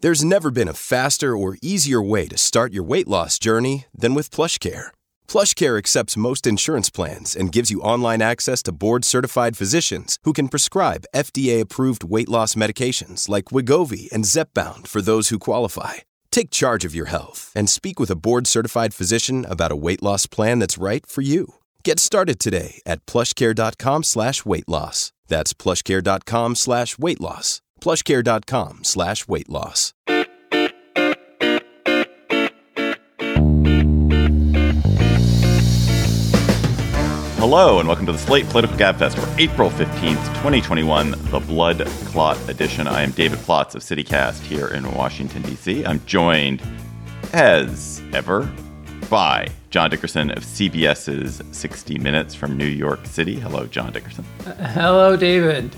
There's never been a faster or easier way to start your weight loss journey than with PlushCare. PlushCare accepts most insurance plans and gives you online access to board-certified physicians who can prescribe FDA-approved weight loss medications like Wegovy and Zepbound for those who qualify. Take charge of your health and speak with a board-certified physician about a weight loss plan that's right for you. Get started today at plushcare.com/weight loss. That's plushcare.com/weight loss. plushcare.com/weight loss. Hello and welcome to the Slate Political Gabfest for April 15th, 2021, the Blood Clot edition. I am David Plotz of CityCast here in Washington, D.C. I'm joined, as ever, by John Dickerson of CBS's 60 Minutes from New York City. Hello, John Dickerson. Hello, David.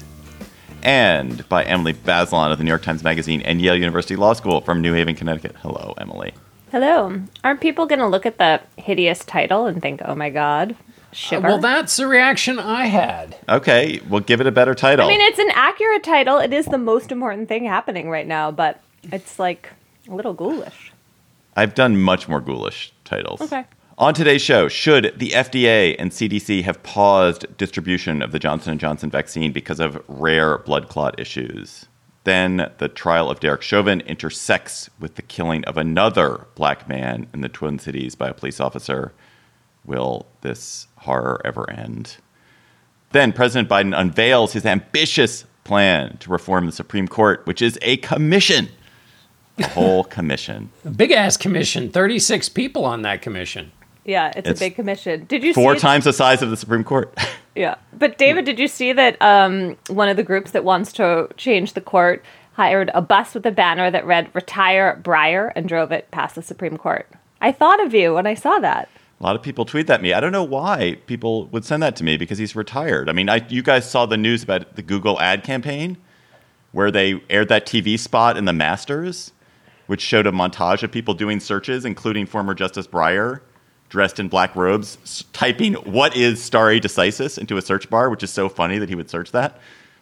And by Emily Bazelon of the New York Times Magazine and Yale University Law School from New Haven, Connecticut. Hello, Emily. Hello. Aren't people going to look at the hideous title and think, oh my God, shiver? Well, that's the reaction I had. Okay, we'll give it a better title. I mean, it's an accurate title. It is the most important thing happening right now, but it's like a little ghoulish. I've done much more ghoulish titles. Okay. On today's show, should the FDA and CDC have paused distribution of the Johnson & Johnson vaccine because of rare blood clot issues? Then the trial of Derek Chauvin intersects with the killing of another black man in the Twin Cities by a police officer. Will this horror ever end? Then President Biden unveils his ambitious plan to reform the Supreme Court, which is a commission. A whole commission. A big-ass commission. 36 people on that commission. Yeah, it's a big commission. Did you see four times the size of the Supreme Court? Yeah. But David, did you see that one of the groups that wants to change the court hired a bus with a banner that read "Retire Breyer" and drove it past the Supreme Court? I thought of you when I saw that. A lot of people tweet that at me. I don't know why people would send that to me because he's retired. I mean, you guys saw the news about the Google ad campaign where they aired that TV spot in the Masters, which showed a montage of people doing searches, including former Justice Breyer, dressed in black robes, typing "what is stare decisis" into a search bar, which is so funny that he would search that.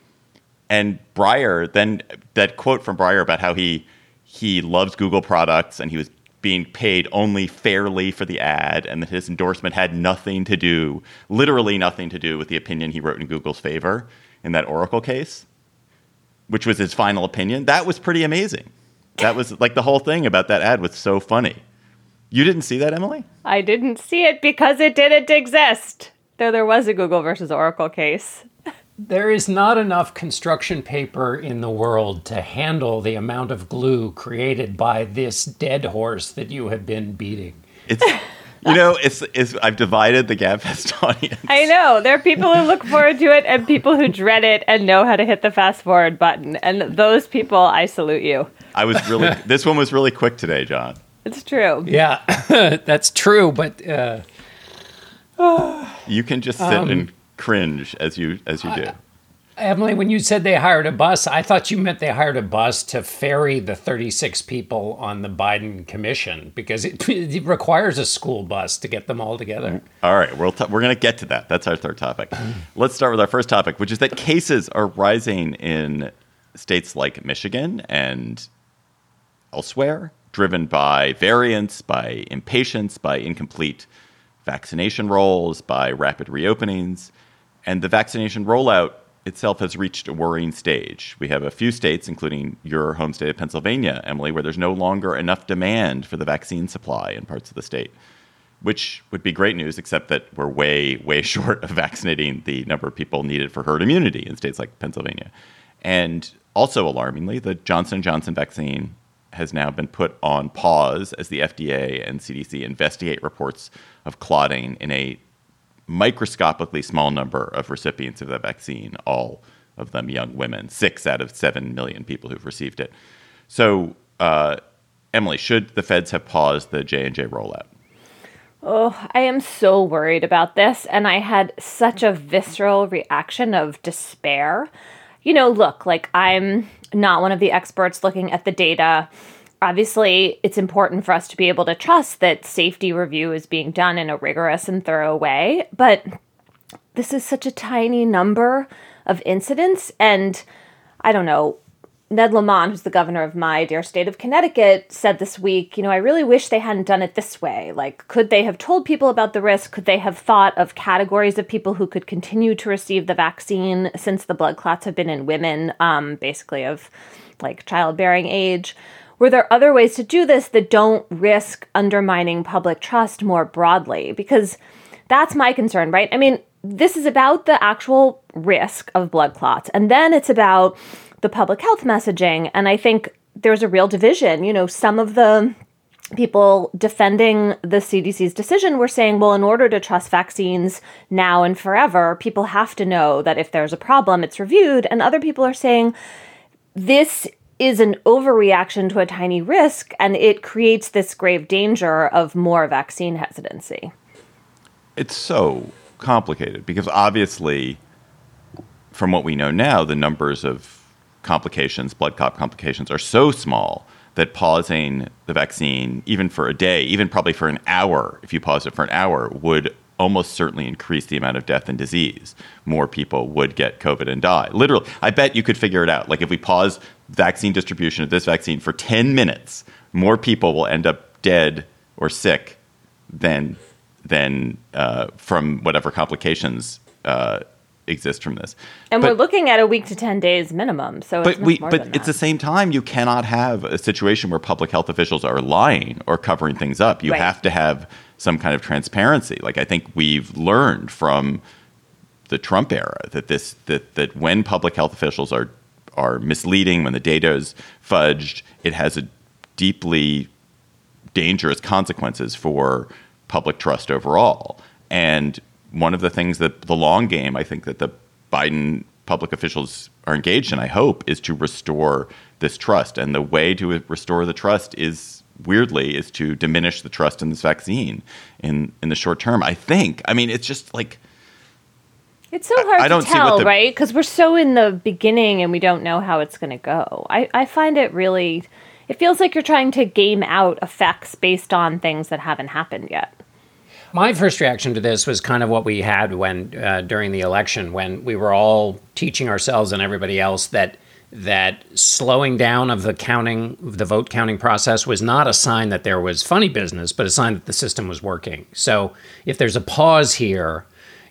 And Breyer, then that quote from Breyer about how he loves Google products and he was being paid only fairly for the ad, and that his endorsement had nothing to do, literally nothing to do with the opinion he wrote in Google's favor in that Oracle case, which was his final opinion. That was pretty amazing. That was like the whole thing about that ad was so funny. You didn't see that, Emily? I didn't see it because it didn't exist. Though there was a Google versus Oracle case. There is not enough construction paper in the world to handle the amount of glue created by this dead horse that you have been beating. It's, it's I've divided the Gabfest audience. I know. There are people who look forward to it and people who dread it and know how to hit the fast forward button. And those people, I salute you. This one was really quick today, John. It's true. Yeah, that's true. But you can just sit and cringe as you do. Emily, when you said they hired a bus, I thought you meant they hired a bus to ferry the 36 people on the Biden commission, because it requires a school bus to get them all together. All right, we're going to get to that. That's our third topic. Let's start with our first topic, which is that cases are rising in states like Michigan and elsewhere, driven by variants, by impatience, by incomplete vaccination rolls, by rapid reopenings. And the vaccination rollout itself has reached a worrying stage. We have a few states, including your home state of Pennsylvania, Emily, where there's no longer enough demand for the vaccine supply in parts of the state, which would be great news, except that we're way, way short of vaccinating the number of people needed for herd immunity in states like Pennsylvania. And also alarmingly, the Johnson & Johnson vaccine has now been put on pause as the FDA and CDC investigate reports of clotting in a microscopically small number of recipients of that vaccine, all of them young women, 6 out of 7 million people who've received it. So, Emily, should the feds have paused the J&J rollout? Oh, I am so worried about this, and I had such a visceral reaction of despair. Look, I'm not one of the experts looking at the data. Obviously, it's important for us to be able to trust that safety review is being done in a rigorous and thorough way. But this is such a tiny number of incidents. And I don't know, Ned Lamont, who's the governor of my dear state of Connecticut, said this week, I really wish they hadn't done it this way. Like, could they have told people about the risk? Could they have thought of categories of people who could continue to receive the vaccine since the blood clots have been in women, basically of like childbearing age? Were there other ways to do this that don't risk undermining public trust more broadly? Because that's my concern, right? I mean, this is about the actual risk of blood clots, and then it's about the public health messaging. And I think there's a real division. Some of the people defending the CDC's decision were saying, well, in order to trust vaccines now and forever, people have to know that if there's a problem, it's reviewed. And other people are saying this is an overreaction to a tiny risk, and it creates this grave danger of more vaccine hesitancy. It's so complicated because obviously, from what we know now, the numbers of complications, blood clot complications, are so small that pausing the vaccine, even for a day, even probably for an hour, if you pause it for an hour, would almost certainly increase the amount of death and disease. More people would get COVID and die. Literally, I bet you could figure it out. Like if we pause vaccine distribution of this vaccine for 10 minutes, more people will end up dead or sick than from whatever complications exist from this. And we're looking at a week to 10 days minimum. So it's much more than that. At the same time, you cannot have a situation where public health officials are lying or covering things up. You have to have some kind of transparency. Like I think we've learned from the Trump era that when public health officials are misleading, when the data is fudged, it has a deeply dangerous consequences for public trust overall. And one of the things that the long game, I think that the Biden public officials are engaged in, I hope, is to restore this trust. And the way to restore the trust is to diminish the trust in this vaccine in the short term. I think. I mean, it's just like... It's so hard to tell, right? Because we're so in the beginning and we don't know how it's going to go. I find it really... It feels like you're trying to game out effects based on things that haven't happened yet. My first reaction to this was kind of what we had when during the election, when we were all teaching ourselves and everybody else that slowing down of the vote counting process was not a sign that there was funny business, but a sign that the system was working. So if there's a pause here,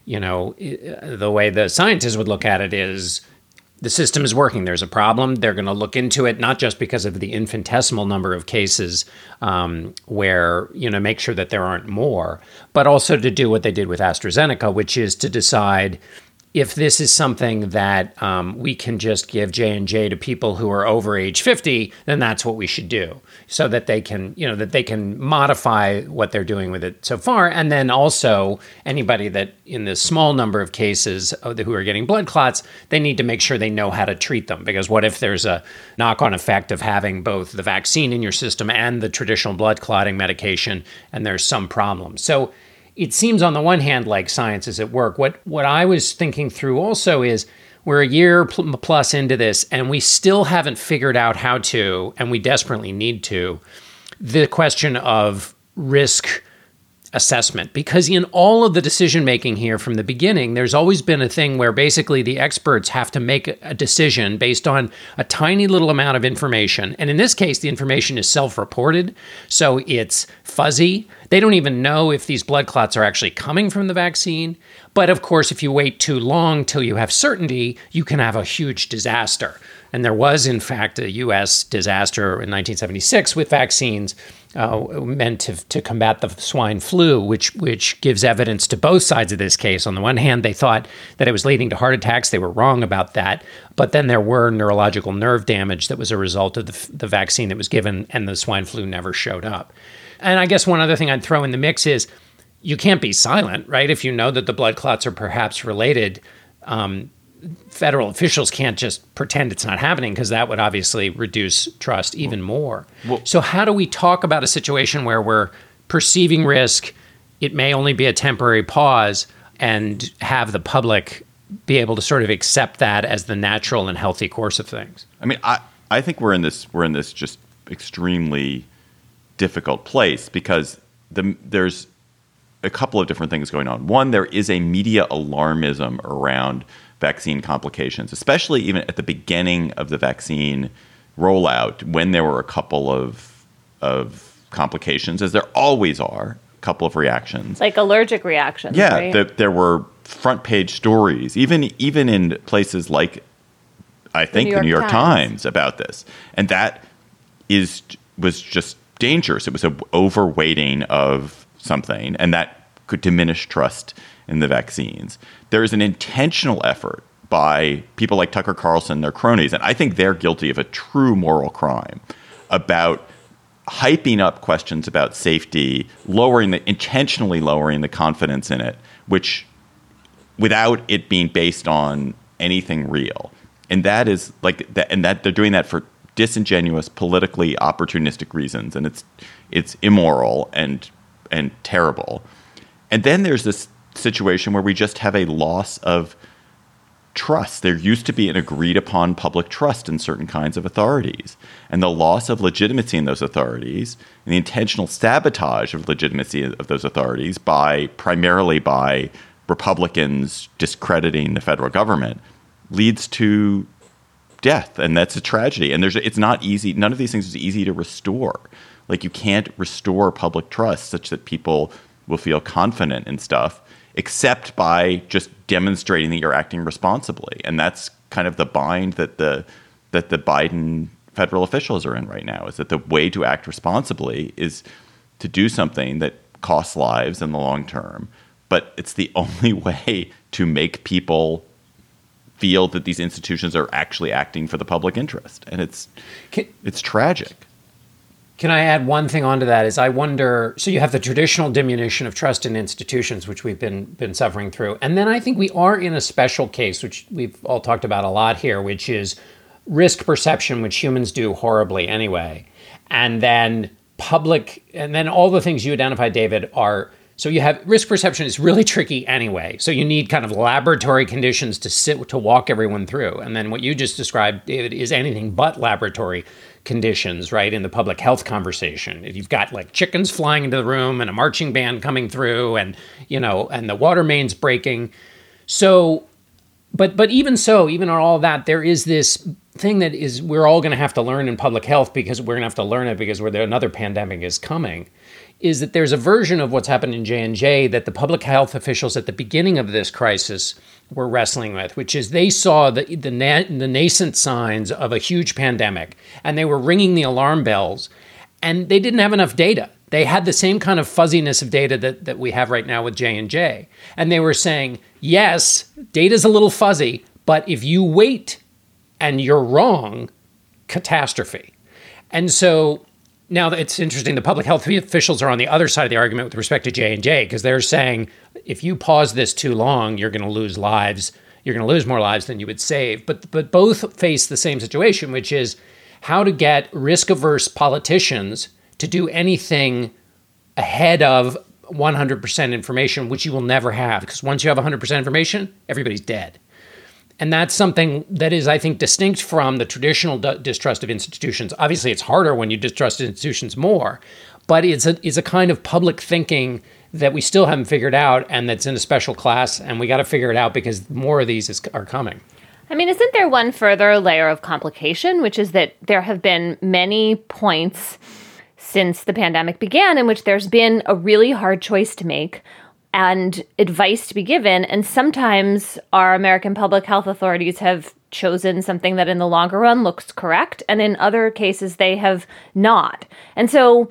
the way the scientists would look at it is the system is working. There's a problem. They're going to look into it, not just because of the infinitesimal number of cases where, make sure that there aren't more, but also to do what they did with AstraZeneca, which is to decide if this is something that we can just give J&J to people who are over age 50, then that's what we should do, so that they can modify what they're doing with it so far. And then also anybody that in this small number of cases who are getting blood clots, they need to make sure they know how to treat them, because what if there's a knock-on effect of having both the vaccine in your system and the traditional blood clotting medication, and there's some problem. So it seems on the one hand like science is at work. What I was thinking through also is we're a year plus into this, and we still haven't figured out how to, and we desperately need to, the question of risk assessment. Because in all of the decision making here from the beginning, there's always been a thing where basically the experts have to make a decision based on a tiny little amount of information. And in this case, the information is self-reported, so it's fuzzy. They don't even know if these blood clots are actually coming from the vaccine. But of course, if you wait too long till you have certainty, you can have a huge disaster. And there was, in fact, a U.S. disaster in 1976 with vaccines meant to combat the swine flu, which gives evidence to both sides of this case. On the one hand, they thought that it was leading to heart attacks. They were wrong about that. But then there were neurological nerve damage that was a result of the vaccine that was given, and the swine flu never showed up. And I guess one other thing I'd throw in the mix is you can't be silent, right? If you know that the blood clots are perhaps related, federal officials can't just pretend it's not happening, because that would obviously reduce trust even more. So how do we talk about a situation where we're perceiving risk, it may only be a temporary pause, and have the public be able to sort of accept that as the natural and healthy course of things? I mean, I think we're in this just extremely difficult place, because there's a couple of different things going on. One, there is a media alarmism around vaccine complications, especially even at the beginning of the vaccine rollout when there were a couple of complications, as there always are, a couple of reactions. Like allergic reactions, yeah, right? There were front page stories, even in places like, I think, the New York Times about this. And that was just dangerous. It was an overweighting of something, and that could diminish trust in the vaccines. There is an intentional effort by people like Tucker Carlson, their cronies, and I think they're guilty of a true moral crime about hyping up questions about safety, intentionally lowering the confidence in it, which without it being based on anything real. And that is like that, and that they're doing that for disingenuous, politically opportunistic reasons, and it's immoral and terrible. And then there's this situation where we just have a loss of trust. There used to be an agreed upon public trust in certain kinds of authorities, and the loss of legitimacy in those authorities and the intentional sabotage of legitimacy of those authorities primarily by Republicans discrediting the federal government leads to death, and that's a tragedy. And it's not easy. None of these things is easy to restore. Like, you can't restore public trust such that people will feel confident in stuff, except by just demonstrating that you're acting responsibly. And that's kind of the bind that the Biden federal officials are in right now, is that the way to act responsibly is to do something that costs lives in the long term. But it's the only way to make people feel that these institutions are actually acting for the public interest. And it's tragic. Can I add one thing onto that? Is I wonder, so you have the traditional diminution of trust in institutions, which we've been suffering through. And then I think we are in a special case, which we've all talked about a lot here, which is risk perception, which humans do horribly anyway. And then all the things you identified, David, are, so you have risk perception is really tricky anyway. So you need kind of laboratory conditions to walk everyone through. And then what you just described, David, is anything but laboratory conditions, right, in the public health conversation. You've got like chickens flying into the room and a marching band coming through and, and the water mains breaking. So, but even so, even on all that, there is this thing that is we're all going to have to learn in public health, because we're going to have to learn it because another pandemic is coming, is that there's a version of what's happened in J&J that the public health officials at the beginning of this crisis were wrestling with, which is they saw the nascent signs of a huge pandemic, and they were ringing the alarm bells, and they didn't have enough data. They had the same kind of fuzziness of data that we have right now with J&J. And they were saying, yes, data's a little fuzzy, but if you wait and you're wrong, catastrophe. And so now it's interesting, the public health officials are on the other side of the argument with respect to J&J, because they're saying, if you pause this too long, you're going to lose lives. You're going to lose more lives than you would save. But both face the same situation, which is how to get risk-averse politicians to do anything ahead of 100% information, which you will never have. Because once you have 100% information, everybody's dead. And that's something that is, I think, distinct from the traditional distrust of institutions. Obviously, it's harder when you distrust institutions more, but it's a kind of public thinking that we still haven't figured out, and that's in a special class, and we got to figure it out because more of these are coming. I mean, isn't there one further layer of complication, which is that there have been many points since the pandemic began in which there's been a really hard choice to make and advice to be given. And sometimes our American public health authorities have chosen something that in the longer run looks correct. And in other cases, they have not. And so,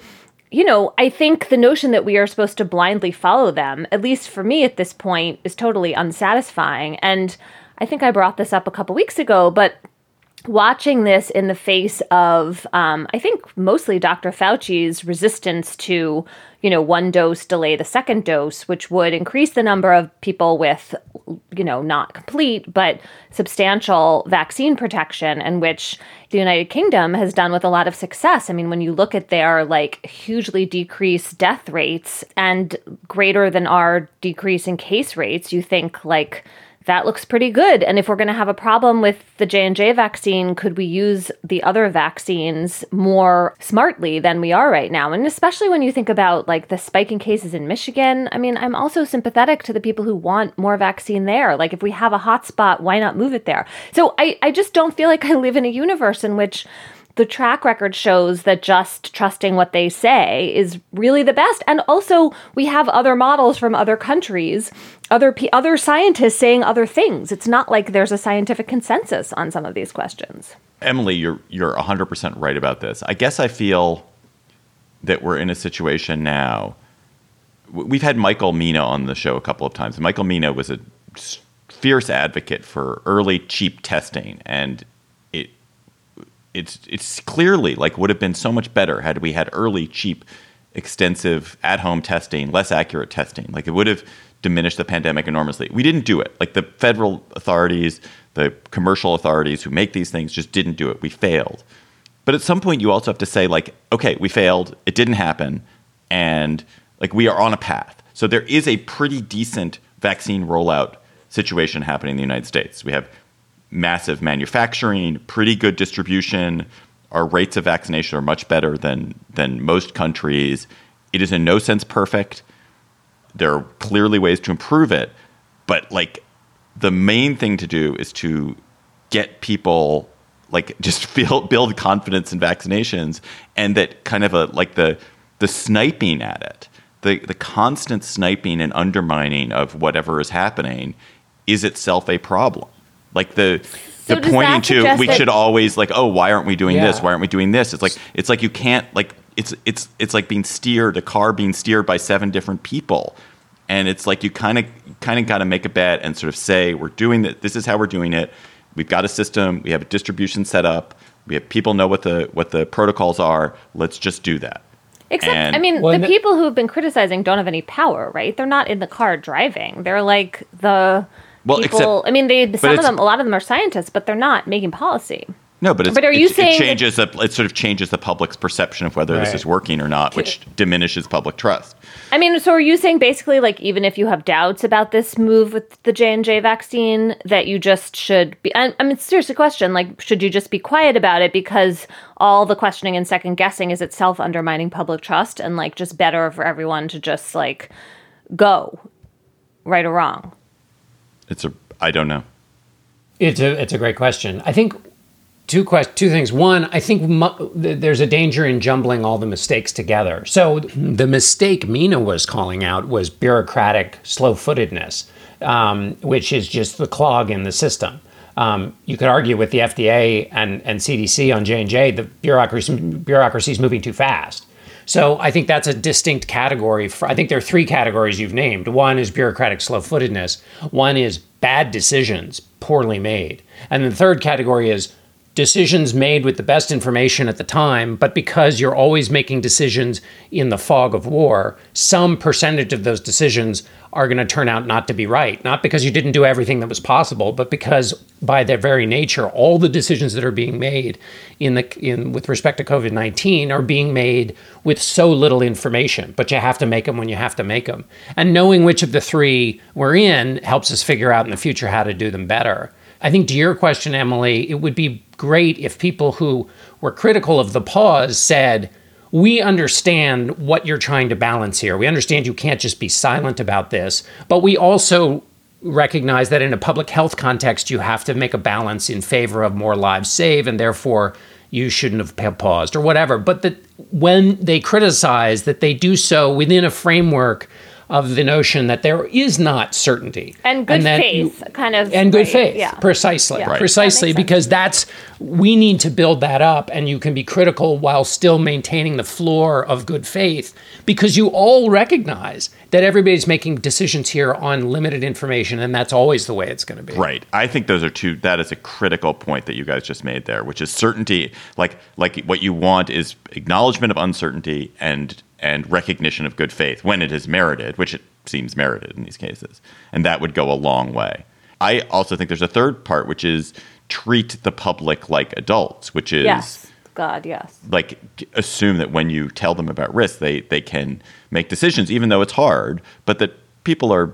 I think the notion that we are supposed to blindly follow them, at least for me at this point, is totally unsatisfying. And I think I brought this up a couple weeks ago, but watching this in the face of, I think mostly Dr. Fauci's resistance to, one dose, delay the second dose, which would increase the number of people with, not complete, but substantial vaccine protection, and which the United Kingdom has done with a lot of success. I mean, when you look at their hugely decreased death rates and greater than our decrease in case rates, you think that looks pretty good. And if we're going to have a problem with the J&J vaccine, could we use the other vaccines more smartly than we are right now? And especially when you think about the spike in cases in Michigan, I mean, I'm also sympathetic to the people who want more vaccine there. If we have a hot spot, why not move it there? So I just don't feel like I live in a universe in which the track record shows that just trusting what they say is really the best. And also, we have other models from other countries, other scientists saying other things. It's not like there's a scientific consensus on some of these questions. Emily, you're 100% right about this. I guess I feel that we're in a situation now. We've had Michael Mina on the show a couple of times. Michael Mina was a fierce advocate for early, cheap testing, and it's clearly like would have been so much better had we had early, cheap, extensive at-home testing, less accurate testing. Like it would have diminished the pandemic enormously. We didn't do it. Like the federal authorities, the commercial authorities who make these things just didn't do it. We failed. But at some point, you also have to say, like, okay, we failed. It didn't happen. And like we are on a path. So there is a pretty decent vaccine rollout situation happening in the United States. We have massive manufacturing, pretty good distribution. Our rates of vaccination are much better than most countries. It is in no sense perfect. There are clearly ways to improve it. But like the main thing to do is to get people like just build confidence in vaccinations, and that kind of the sniping at it, the constant sniping and undermining of whatever is happening is itself a problem. Like the pointing to we should always like, oh, why aren't we doing this? Why aren't we doing this? It's like you can't like it's like a car being steered by 7 different people. And it's like you kind of got to make a bet and sort of say, we're doing that. This is how we're doing it. We've got a system. We have a distribution set up. We have people know what the protocols are. Let's just do that. Except, the people who have been criticizing don't have any power, right? They're not in the car driving. They're like the people. A lot of them are scientists, but they're not making policy. No, but it sort of changes the public's perception of whether Right. this is working or not, which diminishes public trust. So are you saying basically, like, even if you have doubts about this move with the J&J vaccine, that you just should be, seriously question, like, should you just be quiet about it because all the questioning and second guessing is itself undermining public trust, and like just better for everyone to just like go, right or wrong? I don't know. It's a great question. I think two things. One, I think there's a danger in jumbling all the mistakes together. So the mistake Mina was calling out was bureaucratic slow-footedness, which is just the clog in the system. You could argue with the FDA and CDC on J&J, the bureaucracy is moving too fast. So I think that's a distinct category. I think there are 3 categories you've named. One is bureaucratic slow-footedness. One is bad decisions, poorly made. And the third category is decisions made with the best information at the time, but because you're always making decisions in the fog of war, some percentage of those decisions are going to turn out not to be right. Not because you didn't do everything that was possible, but because by their very nature, all the decisions that are being made with respect to COVID-19 are being made with so little information, but you have to make them when you have to make them. And knowing which of the 3 we're in helps us figure out in the future how to do them better. I think to your question, Emily, it would be great if people who were critical of the pause said, we understand what you're trying to balance here. We understand you can't just be silent about this, but we also recognize that in a public health context, you have to make a balance in favor of more lives saved, and therefore you shouldn't have paused or whatever. But that when they criticize, that they do so within a framework of the notion that there is not certainty. And good faith, And good faith, yeah. Precisely. Yeah. Right. Precisely, because we need to build that up, and you can be critical while still maintaining the floor of good faith, because you all recognize that everybody's making decisions here on limited information, and that's always the way it's going to be. Right. I think those are that is a critical point that you guys just made there, which is certainty. Like what you want is acknowledgement of uncertainty and recognition of good faith when it is merited, which it seems merited in these cases. And that would go a long way. I also think there's a third part, which is treat the public like adults, which is yes. Like assume that when you tell them about risk, they can make decisions, even though it's hard, but that people are,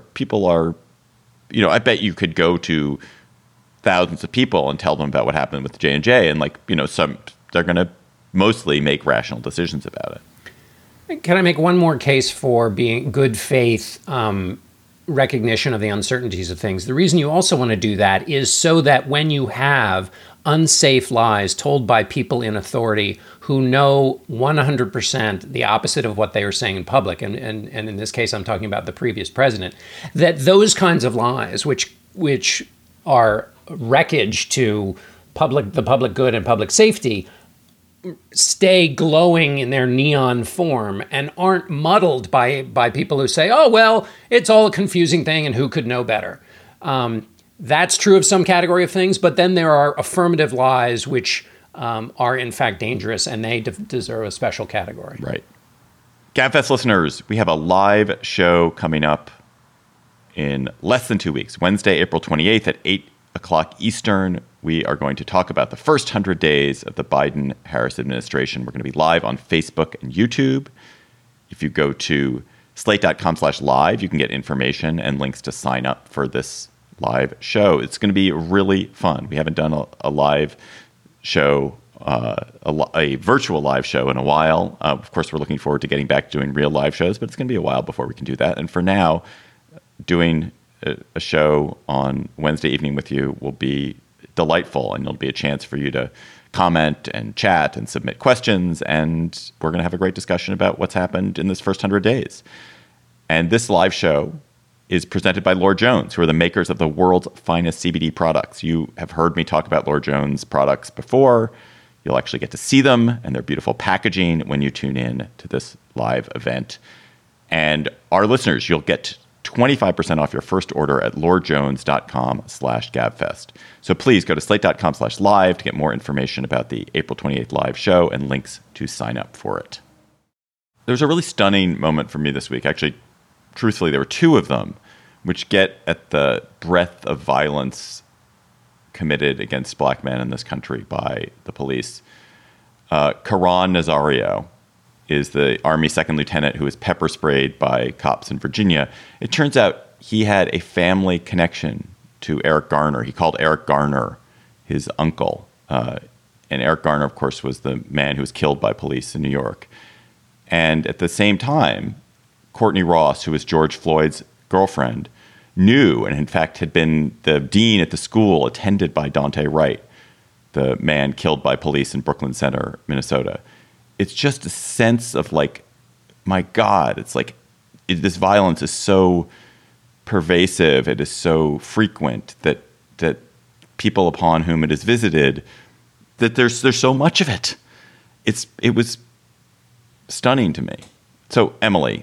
I bet you could go to thousands of people and tell them about what happened with J&J, and they're going to mostly make rational decisions about it. Can I make one more case for being good faith recognition of the uncertainties of things. The reason you also want to do that is so that when you have unsafe lies told by people in authority who know 100% the opposite of what they are saying in public, and in this case I'm talking about the previous president, that those kinds of lies, which are wreckage to the public good and public safety, stay glowing in their neon form and aren't muddled by people who say, oh, well, it's all a confusing thing and who could know better. That's true of some category of things, but then there are affirmative lies which are in fact dangerous, and they deserve a special category. Right. GabFest listeners, we have a live show coming up in less than 2 weeks. Wednesday, April 28th at 8 o'clock Eastern. We are going to talk about the first 100 days of the Biden-Harris administration. We're going to be live on Facebook and YouTube. If you go to slate.com/live, you can get information and links to sign up for this live show. It's going to be really fun. We haven't done a live show, a virtual live show in a while. Of course, we're looking forward to getting back to doing real live shows, but it's going to be a while before we can do that. And for now, doing a show on Wednesday evening with you will be delightful, and it'll be a chance for you to comment and chat and submit questions, and we're going to have a great discussion about what's happened in this first 100 days. And this live show is presented by Lord Jones, who are the makers of the world's finest CBD products. You have heard me talk about Lord Jones products before. You'll actually get to see them and their beautiful packaging when you tune in to this live event. And our listeners, you'll get 25% off your first order at lordjones.com/gabfest. So please go to slate.com/live to get more information about the April 28th live show and links to sign up for it. There's a really stunning moment for me this week. Actually, truthfully, there were two of them, which get at the breadth of violence committed against black men in this country by the police. Caron Nazario is the Army second lieutenant who was pepper sprayed by cops in Virginia. It turns out he had a family connection to Eric Garner. He called Eric Garner his uncle. And Eric Garner, of course, was the man who was killed by police in New York. And at the same time, Courtney Ross, who was George Floyd's girlfriend, knew and in fact had been the dean at the school attended by Daunte Wright, the man killed by police in Brooklyn Center, Minnesota. It's just a sense of like, my God, it's like this violence is so pervasive, it is so frequent that people upon whom it is visited, that there's so much of it. It was stunning to me. So, Emily,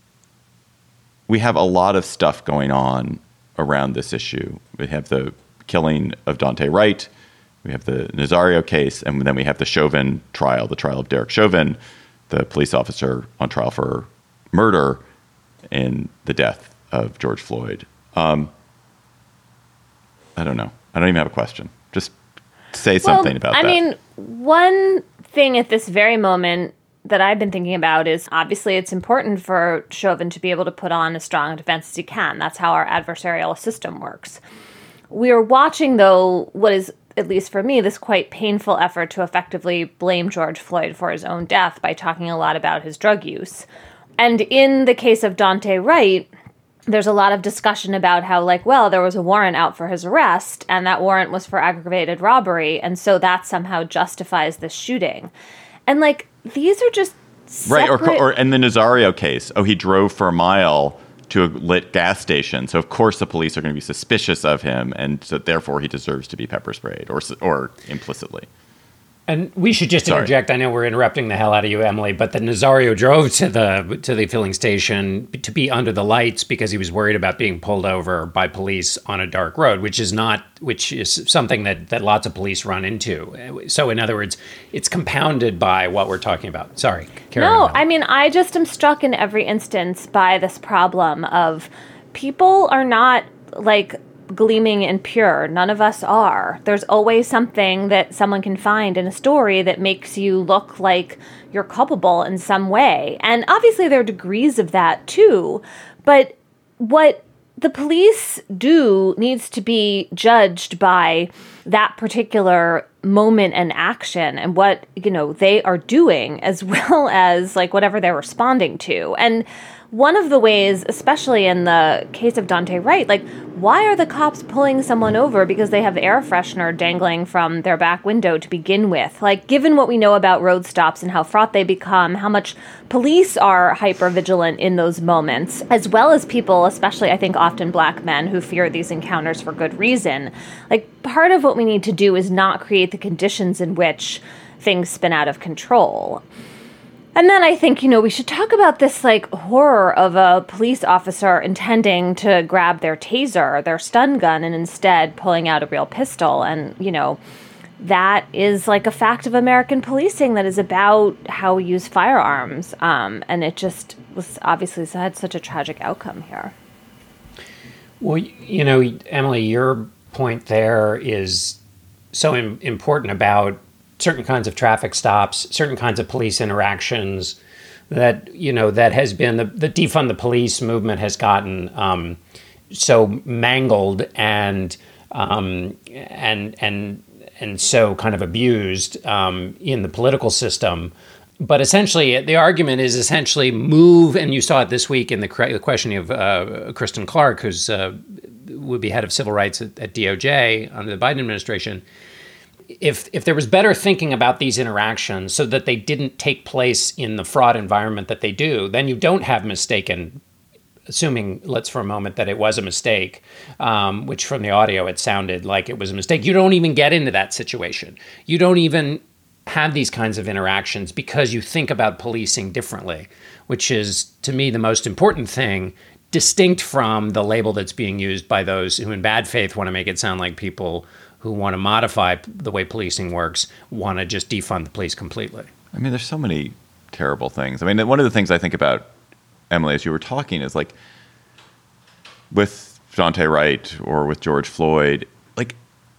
we have a lot of stuff going on around this issue. We have the killing of Daunte Wright. We have the Nazario case, and then we have the Chauvin trial, the trial of Derek Chauvin, the police officer on trial for murder in the death of George Floyd. I don't know. I don't even have a question. Just say something about that. I mean, one thing at this very moment that I've been thinking about is obviously it's important for Chauvin to be able to put on as strong a defense as he can. That's how our adversarial system works. We are watching, though, what is, at least for me, this quite painful effort to effectively blame George Floyd for his own death by talking a lot about his drug use. And in the case of Daunte Wright, there's a lot of discussion about how, like, well, there was a warrant out for his arrest, and that warrant was for aggravated robbery, and so that somehow justifies the shooting. And, like, these are just separate... Right, or in the Nazario case, he drove for a mile to a lit gas station, so of course the police are going to be suspicious of him, and so therefore he deserves to be pepper sprayed, or implicitly. And we should just interject. I know we're interrupting the hell out of you, Emily, but the Nazario drove to the filling station to be under the lights because he was worried about being pulled over by police on a dark road, which is something that lots of police run into. So in other words, it's compounded by what we're talking about. Sorry, carry on. No, I mean, I just am struck in every instance by this problem of people are not like gleaming and pure. None of us are. There's always something that someone can find in a story that makes you look like you're culpable in some way. And obviously there are degrees of that too. But what the police do needs to be judged by that particular moment and action and what, they are doing, as well as like whatever they're responding to. And one of the ways, especially in the case of Daunte Wright, like, why are the cops pulling someone over because they have air freshener dangling from their back window to begin with? Like, given what we know about road stops and how fraught they become, how much police are hyper-vigilant in those moments, as well as people, especially I think often Black men, who fear these encounters for good reason. Like, part of what we need to do is not create the conditions in which things spin out of control. And then I think, we should talk about this, like, horror of a police officer intending to grab their taser, their stun gun, and instead pulling out a real pistol. And, that is, like, a fact of American policing that is about how we use firearms. And it just was obviously had such a tragic outcome here. Well, Emily, your point there is so important about certain kinds of traffic stops, certain kinds of police interactions that, that has been the defund the police movement has gotten so mangled and so kind of abused in the political system. But essentially, the argument is essentially move, and you saw it this week in the questioning of Kristen Clark, who's would be head of civil rights at DOJ under the Biden administration. If there was better thinking about these interactions so that they didn't take place in the fraught environment that they do, then you don't have mistaken, assuming, let's for a moment, that it was a mistake, which from the audio it sounded like it was a mistake. You don't even get into that situation. You don't even have these kinds of interactions because you think about policing differently, which is, to me, the most important thing, distinct from the label that's being used by those who in bad faith want to make it sound like people who want to modify the way policing works want to just defund the police completely. I mean, there's so many terrible things. I mean, one of the things I think about, Emily, as you were talking, is like with Daunte Wright or with George Floyd, like,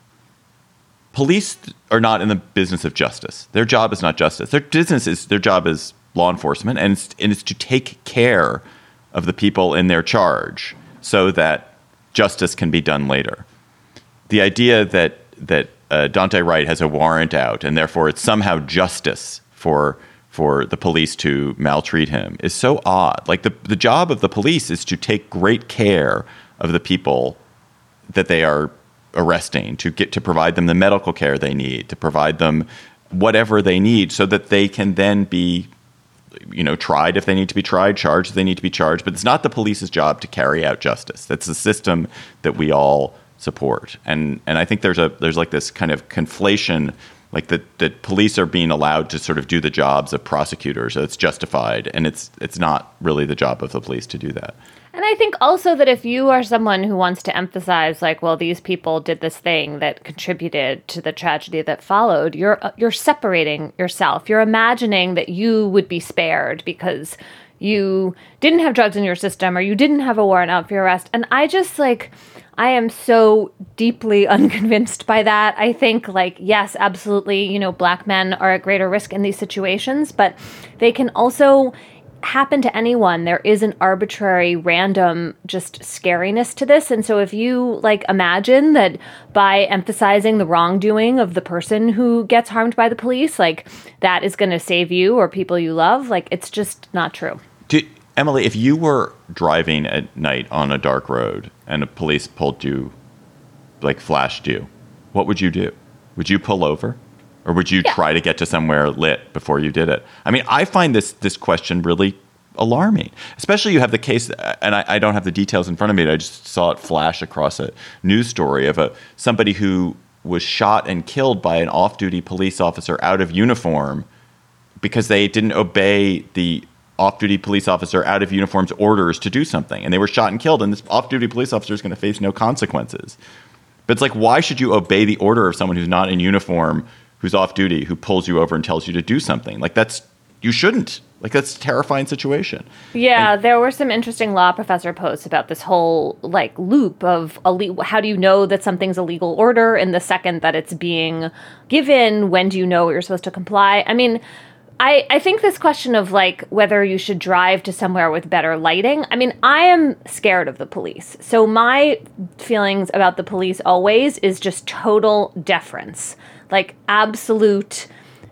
police are not in the business of justice. Their job is not justice. Their job is law enforcement, and it's to take care of the people in their charge so that justice can be done later. The idea that Daunte Wright has a warrant out and therefore it's somehow justice for the police to maltreat him is so odd. Like, the job of the police is to take great care of the people that they are arresting, to provide them the medical care they need, to provide them whatever they need so that they can then be tried if they need to be tried, charged if they need to be charged. But it's not the police's job to carry out justice. That's a system that we all support. And I think there's like this kind of conflation, like that police are being allowed to sort of do the jobs of prosecutors. So it's justified, and it's not really the job of the police to do that. And I think also that if you are someone who wants to emphasize, like, well, these people did this thing that contributed to the tragedy that followed, you're separating yourself. You're imagining that you would be spared because you didn't have drugs in your system or you didn't have a warrant out for your arrest. And I am so deeply unconvinced by that. I think, like, yes, absolutely, Black men are at greater risk in these situations, but they can also happen to anyone. There is an arbitrary, random, just scariness to this. And so if you, like, imagine that by emphasizing the wrongdoing of the person who gets harmed by the police, like, that is going to save you or people you love, like, it's just not true. Emily, if you were driving at night on a dark road and a police pulled you, like, flashed you, what would you do? Would you pull over? Or would you try to get to somewhere lit before you did it? I mean, I find this question really alarming. Especially you have the case, and I don't have the details in front of me, I just saw it flash across a news story of somebody who was shot and killed by an off-duty police officer out of uniform because they didn't obey the off-duty police officer out of uniform's orders to do something. And they were shot and killed, and this off-duty police officer is going to face no consequences. But it's like, why should you obey the order of someone who's not in uniform, who's off-duty, who pulls you over and tells you to do something? Like, you shouldn't. Like, that's a terrifying situation. Yeah, there were some interesting law professor posts about this whole, like, loop of how do you know that something's a legal order in the second that it's being given? When do you know you're supposed to comply? I mean, I think this question of like whether you should drive to somewhere with better lighting, I mean, I am scared of the police. So my feelings about the police always is just total deference, like absolute,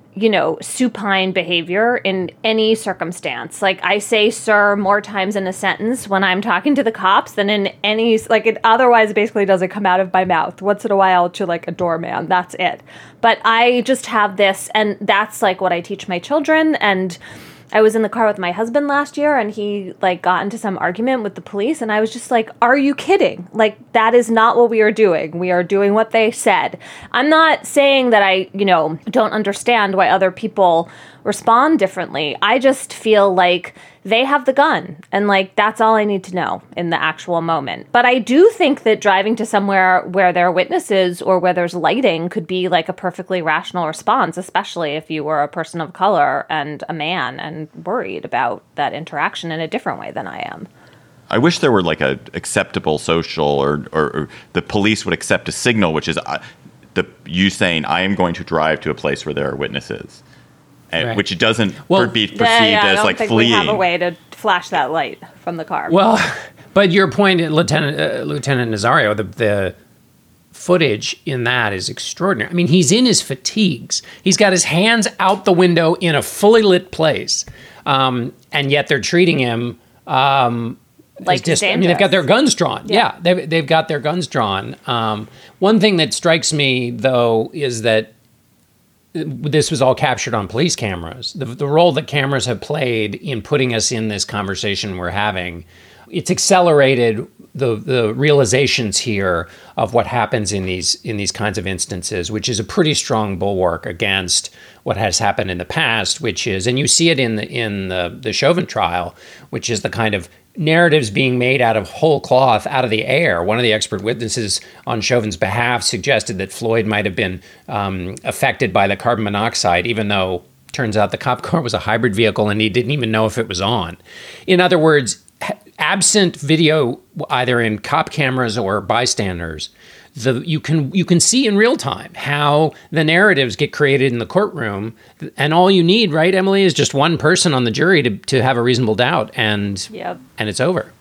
supine behavior in any circumstance. Like I say sir more times in a sentence when I'm talking to the cops than in any, like it otherwise basically doesn't come out of my mouth. Once in a while to like a doorman, that's it. But I just have this, and that's like what I teach my children. And I was in the car with my husband last year and he like got into some argument with the police and I was just like, are you kidding? Like that is not what we are doing. We are doing what they said. I'm not saying that I, don't understand why other people respond differently. I just feel like they have the gun and like that's all I need to know in the actual moment. But I do think that driving to somewhere where there are witnesses or where there's lighting could be like a perfectly rational response, especially if you were a person of color and a man and worried about that interaction in a different way than I am. I wish there were like a acceptable social or the police would accept a signal, which is you saying I am going to drive to a place where there are witnesses. Right. Which doesn't be perceived as like fleeing. We have a way to flash that light from the car. Well, but your point, Lieutenant Nazario, the footage in that is extraordinary. I mean, he's in his fatigues. He's got his hands out the window in a fully lit place, and yet they're treating him like dangerous. I mean, they've got their guns drawn. Yeah, they've got their guns drawn. One thing that strikes me, though, is that this was all captured on police cameras. The role that cameras have played in putting us in this conversation we're having, it's accelerated the realizations here of what happens in these kinds of instances, which is a pretty strong bulwark against what has happened in the past, which is, and you see it in the Chauvin trial, which is the kind of narratives being made out of whole cloth, out of the air. One of the expert witnesses on Chauvin's behalf suggested that Floyd might have been affected by the carbon monoxide, even though turns out the cop car was a hybrid vehicle and he didn't even know if it was on. In other words, absent video, either in cop cameras or bystanders, you can see in real time how the narratives get created in the courtroom, and all you need, right, Emily, is just one person on the jury to have a reasonable doubt, and it's over.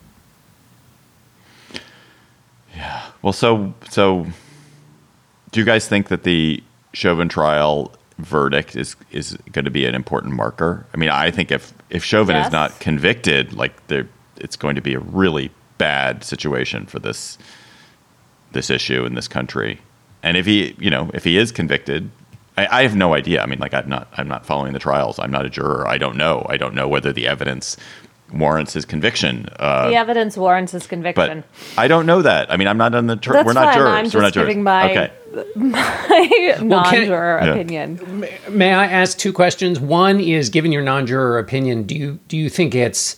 Yeah. Well, so do you guys think that the Chauvin trial verdict is going to be an important marker? I mean, I think if Chauvin is not convicted, like it's going to be a really bad situation for this issue in this country. And if he is convicted, I have no idea. I mean, like I'm not following the trials. I'm not a juror. I don't know whether the evidence warrants his conviction. The evidence warrants his conviction. But I don't know that. I mean, I'm not on the we're not jurors. I'm just we're not giving jurors. my non-juror opinion. May I ask two questions? One is, given your non-juror opinion, do you think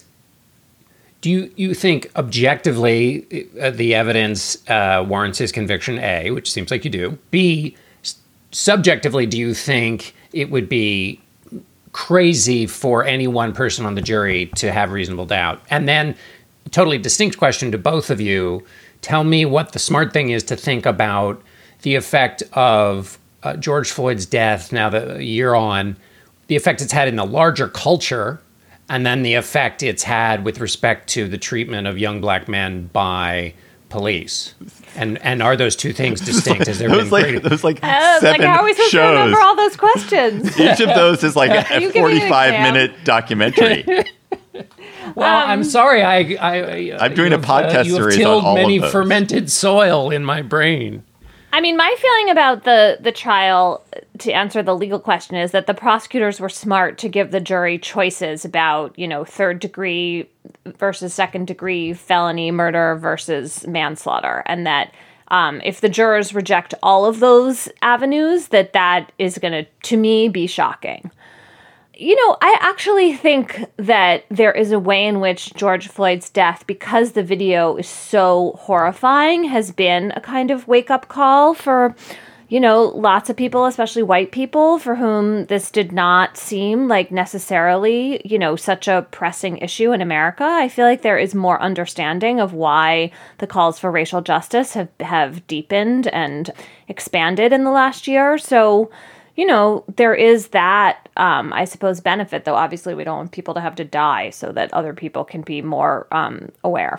you think objectively the evidence warrants his conviction, A, which seems like you do. B, subjectively, do you think it would be crazy for any one person on the jury to have reasonable doubt? And then, totally distinct question to both of you, tell me what the smart thing is to think about the effect of George Floyd's death, now the year on, the effect it's had in the larger culture, and then the effect it's had with respect to the treatment of young black men by police. And are those two things distinct? Has there been those like 7 how are we supposed shows. To remember all those questions? Each of those is like a 45-minute documentary. Well, I'm sorry. I'm doing a podcast series on all of those. You have tilled many fermented soil in my brain. I mean, my feeling about the trial, to answer the legal question, is that the prosecutors were smart to give the jury choices about, third degree versus second degree felony murder versus manslaughter. And that if the jurors reject all of those avenues, that is going to me, be shocking. I actually think that there is a way in which George Floyd's death, because the video is so horrifying, has been a kind of wake-up call for, lots of people, especially white people, for whom this did not seem like necessarily, such a pressing issue in America. I feel like there is more understanding of why the calls for racial justice have deepened and expanded in the last year. So, there is that, I suppose, benefit, though obviously we don't want people to have to die so that other people can be more aware.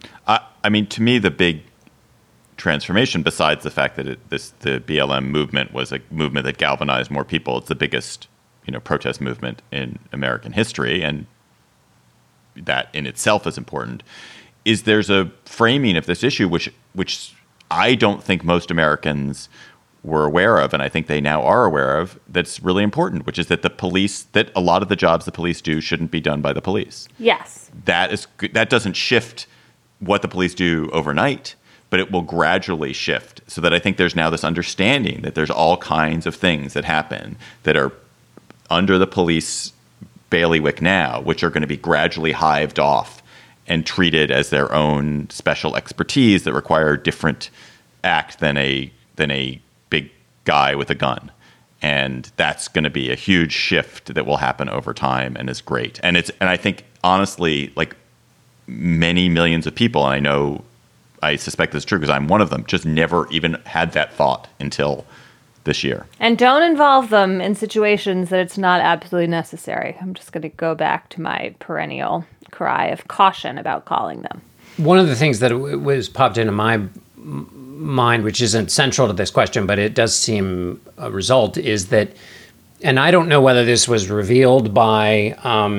I mean, to me, the big transformation, besides the fact that the BLM movement was a movement that galvanized more people, it's the biggest, protest movement in American history, and that in itself is important, is there's a framing of this issue which I don't think most Americans were aware of, and I think they now are aware of, that's really important, which is that that a lot of the jobs the police do shouldn't be done by the police. Yes. That doesn't shift what the police do overnight, but it will gradually shift, so that I think there's now this understanding that there's all kinds of things that happen that are under the police bailiwick now, which are going to be gradually hived off and treated as their own special expertise that require a different act than a big guy with a gun. And that's going to be a huge shift that will happen over time and is great. And I think, honestly, like many millions of people, and I suspect this is true because I'm one of them, just never even had that thought until this year. And don't involve them in situations that it's not absolutely necessary. I'm just going to go back to my perennial cry of caution about calling them. One of the things that was popped into my mind, which isn't central to this question, but it does seem a result, is that, and I don't know whether this was revealed by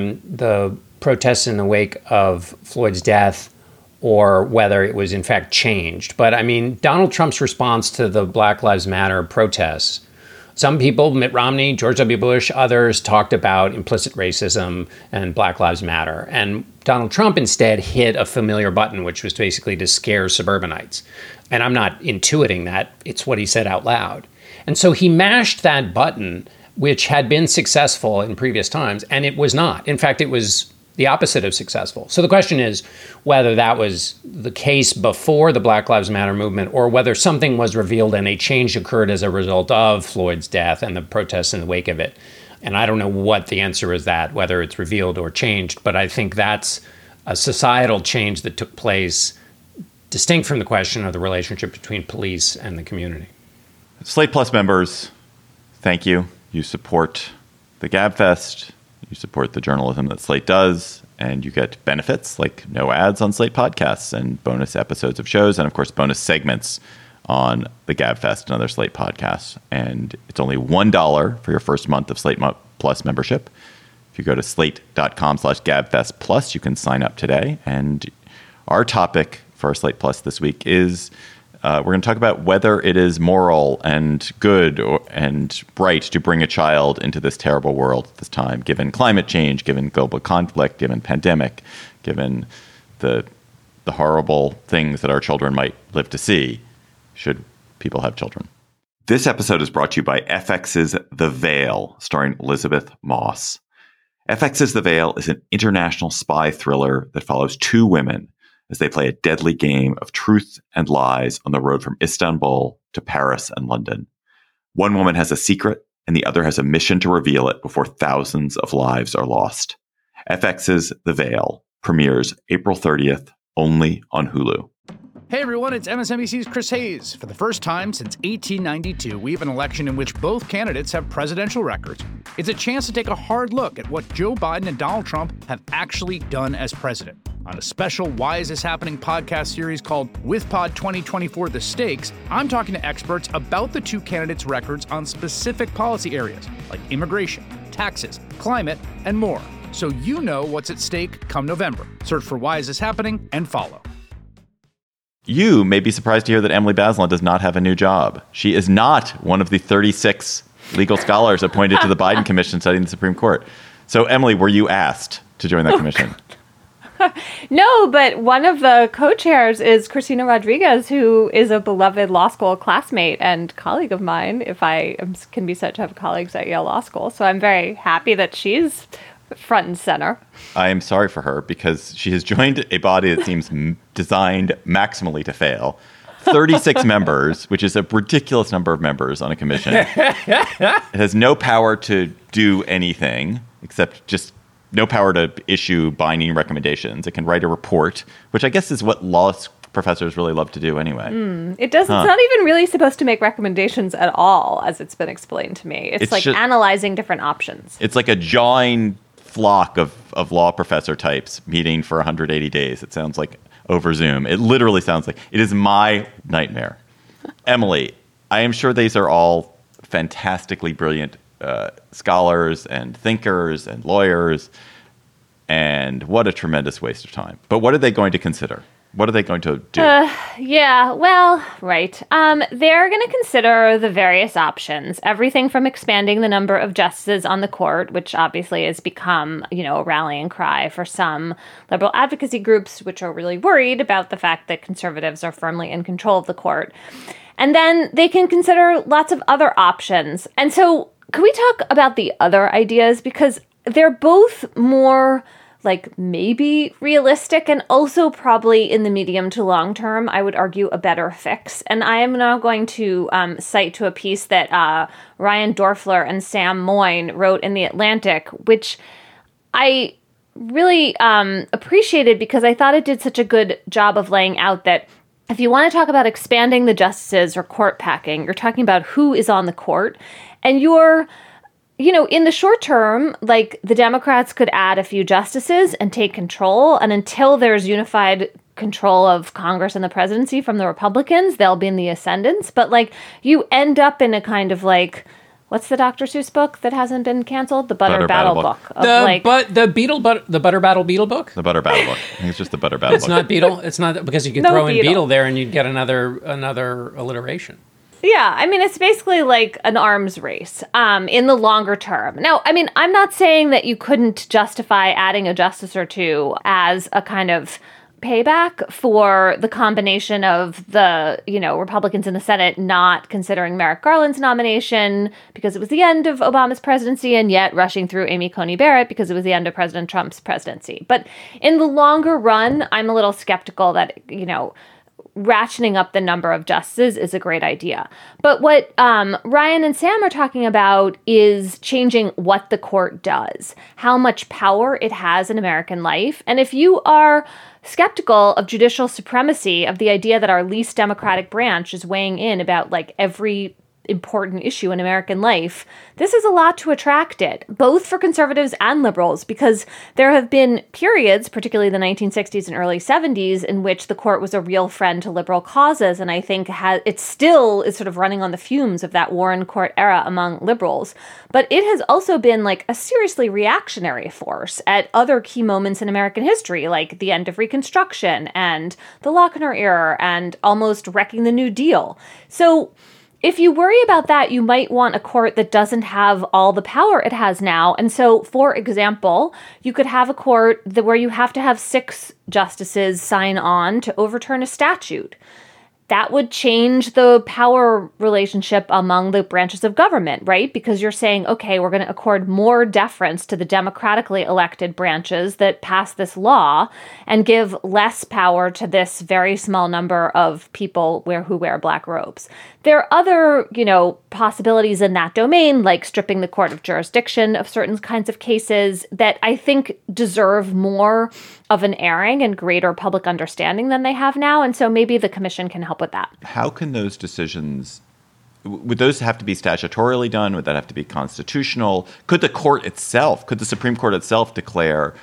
the protests in the wake of Floyd's death or whether it was in fact changed. But I mean, Donald Trump's response to the Black Lives Matter protests, some people, Mitt Romney, George W. Bush, others talked about implicit racism and Black Lives Matter. And Donald Trump instead hit a familiar button, which was basically to scare suburbanites. And I'm not intuiting that. It's what he said out loud. And so he mashed that button, which had been successful in previous times, and it was not. In fact, it was the opposite of successful. So the question is whether that was the case before the Black Lives Matter movement or whether something was revealed and a change occurred as a result of Floyd's death and the protests in the wake of it. And I don't know what the answer is that, whether it's revealed or changed, but I think that's a societal change that took place distinct from the question of the relationship between police and the community. Slate Plus members, thank you. You support the GabFest. You support the journalism that Slate does, and you get benefits like no ads on Slate podcasts and bonus episodes of shows, and of course bonus segments on the GabFest and other Slate podcasts. And it's only $1 for your first month of Slate Plus membership. If you go to slate.com/GabFest Plus, you can sign up today. And our topic for Slate Plus this week is we're going to talk about whether it is moral and good and right to bring a child into this terrible world at this time, given climate change, given global conflict, given pandemic, given the horrible things that our children might live to see, should people have children. This episode is brought to you by FX's The Veil, starring Elizabeth Moss. FX's The Veil is an international spy thriller that follows two women as they play a deadly game of truth and lies on the road from Istanbul to Paris and London. One woman has a secret, and the other has a mission to reveal it before thousands of lives are lost. FX's The Veil premieres April 30th, only on Hulu. Hey everyone, it's MSNBC's Chris Hayes. For the first time since 1892, we have an election in which both candidates have presidential records. It's a chance to take a hard look at what Joe Biden and Donald Trump have actually done as president. On a special Why Is This Happening podcast series called WithPod 2024 The Stakes, I'm talking to experts about the two candidates' records on specific policy areas like immigration, taxes, climate, and more. So you know what's at stake come November. Search for Why Is This Happening and follow. You may be surprised to hear that Emily Bazelon does not have a new job. She is not one of the 36 legal scholars appointed to the Biden Commission studying the Supreme Court. So, Emily, were you asked to join that commission? No, but one of the co-chairs is Cristina Rodriguez, who is a beloved law school classmate and colleague of mine, if I can be said to have colleagues at Yale Law School. So I'm very happy that she's front and center. I am sorry for her because she has joined a body that seems designed maximally to fail. 36 members, which is a ridiculous number of members on a commission. It has no power to do anything except just no power to issue binding recommendations. It can write a report, which I guess is what law professors really love to do anyway. It doesn't. It's not even really supposed to make recommendations at all, as it's been explained to me. It's like analyzing different options. It's like a jawing flock of law professor types meeting for 180 days. It sounds like over Zoom. It literally sounds like it is my nightmare. Emily, I am sure these are all fantastically brilliant scholars and thinkers and lawyers, and what a tremendous waste of time. But what are they going to consider? What are they going to do? Right. They're going to consider the various options, everything from expanding the number of justices on the court, which obviously has become, a rallying cry for some liberal advocacy groups, which are really worried about the fact that conservatives are firmly in control of the court. And then they can consider lots of other options. And so can we talk about the other ideas? Because they're both more maybe realistic and also probably in the medium to long term, I would argue a better fix. And I am now going to cite to a piece that Ryan Dorfler and Sam Moyne wrote in The Atlantic, which I really appreciated because I thought it did such a good job of laying out that if you want to talk about expanding the justices or court packing, you're talking about who is on the court, and you're in the short term, the Democrats could add a few justices and take control. And until there's unified control of Congress and the presidency from the Republicans, they'll be in the ascendance. But you end up in a kind of what's the Dr. Seuss book that hasn't been canceled? The Butter Battle book. The Butter Battle Beetle book? The Butter Battle book. I think it's just the Butter Battle book. It's not Beetle. It's not because you could throw in Beetle there and you'd get another alliteration. Yeah, it's basically like an arms race in the longer term. Now, I'm not saying that you couldn't justify adding a justice or two as a kind of payback for the combination of the, Republicans in the Senate not considering Merrick Garland's nomination because it was the end of Obama's presidency and yet rushing through Amy Coney Barrett because it was the end of President Trump's presidency. But in the longer run, I'm a little skeptical that, ratcheting up the number of justices is a great idea. But what Ryan and Sam are talking about is changing what the court does, how much power it has in American life. And if you are skeptical of judicial supremacy, of the idea that our least democratic branch is weighing in about every important issue in American life, this is a lot to attract it, both for conservatives and liberals, because there have been periods, particularly the 1960s and early 70s, in which the court was a real friend to liberal causes, and I think it still is sort of running on the fumes of that Warren Court era among liberals. But it has also been a seriously reactionary force at other key moments in American history, like the end of Reconstruction and the Lochner era and almost wrecking the New Deal. So if you worry about that, you might want a court that doesn't have all the power it has now. And so, for example, you could have a court where you have to have 6 justices sign on to overturn a statute. That would change the power relationship among the branches of government, right? Because you're saying, okay, we're going to accord more deference to the democratically elected branches that pass this law and give less power to this very small number of people who wear black robes. There are other, possibilities in that domain, like stripping the court of jurisdiction of certain kinds of cases that I think deserve more of an airing and greater public understanding than they have now. And so maybe the commission can help with that. How can those decisions, would those have to be statutorily done? Would that have to be constitutional? Could the Supreme Court itself declare,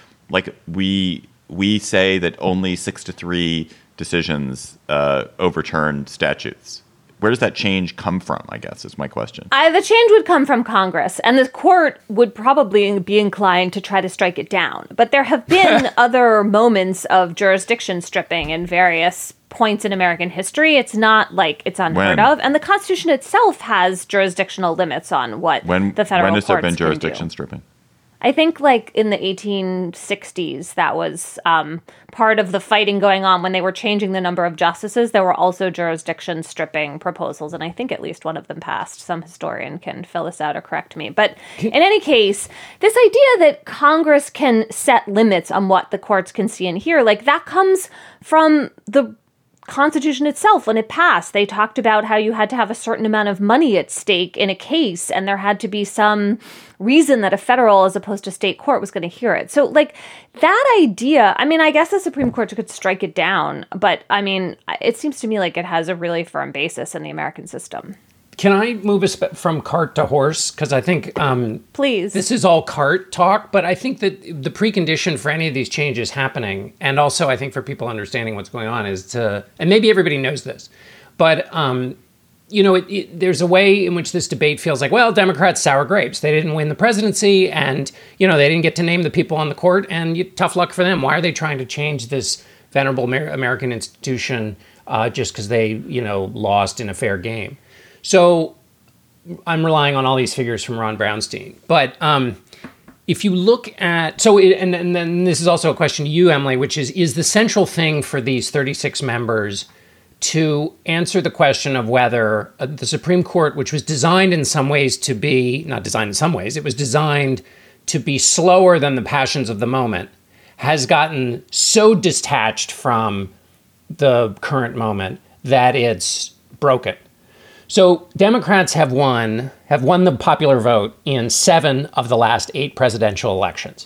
we say that only 6-3 decisions overturn statutes? Where does that change come from, I guess, is my question. The change would come from Congress, and the court would probably be inclined to try to strike it down. But there have been other moments of jurisdiction stripping in various points in American history. It's not like it's unheard of. And the Constitution itself has jurisdictional limits on what the federal courts can do. When has there been jurisdiction stripping? I think in the 1860s, that was part of the fighting going on when they were changing the number of justices. There were also jurisdiction stripping proposals, and I think at least one of them passed. Some historian can fill this out or correct me. But in any case, this idea that Congress can set limits on what the courts can see and hear, that comes from the Constitution itself, when it passed, they talked about how you had to have a certain amount of money at stake in a case, and there had to be some reason that a federal as opposed to state court was going to hear it. So, like, that idea, I mean, I guess the Supreme Court could strike it down, but, I mean, it seems to me like it has a really firm basis in the American system. Can I move us from cart to horse? Because I think please, this is all cart talk, but I think that the precondition for any of these changes happening, and also I think for people understanding what's going on, is to, and maybe everybody knows this, but there's a way in which this debate feels like, well, Democrats sour grapes. They didn't win the presidency, and they didn't get to name the people on the court, and tough luck for them. Why are they trying to change this venerable American institution just because they lost in a fair game? So I'm relying on all these figures from Ron Brownstein. But if you look at, and then this is also a question to you, Emily, which is the central thing for these 36 members to answer the question of whether the Supreme Court, which was designed in some ways to be, not designed in some ways, it was designed to be slower than the passions of the moment, has gotten so detached from the current moment that it's broken. So Democrats have won the popular vote in 7 of the last 8 presidential elections.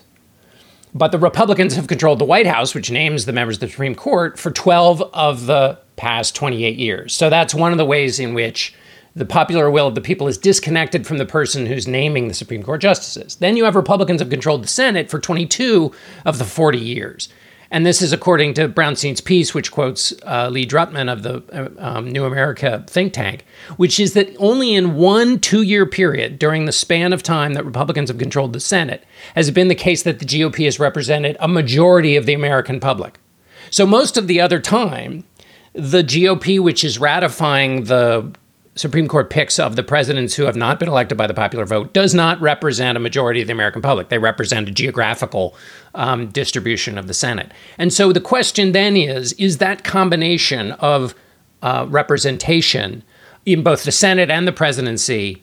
But the Republicans have controlled the White House, which names the members of the Supreme Court, for 12 of the past 28 years. So that's one of the ways in which the popular will of the people is disconnected from the person who's naming the Supreme Court justices. Then you have Republicans have controlled the Senate for 22 of the 40 years. And this is according to Brownstein's piece, which quotes Lee Drutman of the New America think tank, which is that only in 1 2-year period during the span of time that Republicans have controlled the Senate has it been the case that the GOP has represented a majority of the American public. So most of the other time, the GOP, which is ratifying the Supreme Court picks of the presidents who have not been elected by the popular vote, does not represent a majority of the American public. They represent a geographical distribution of the Senate. And so the question then is that combination of representation in both the Senate and the presidency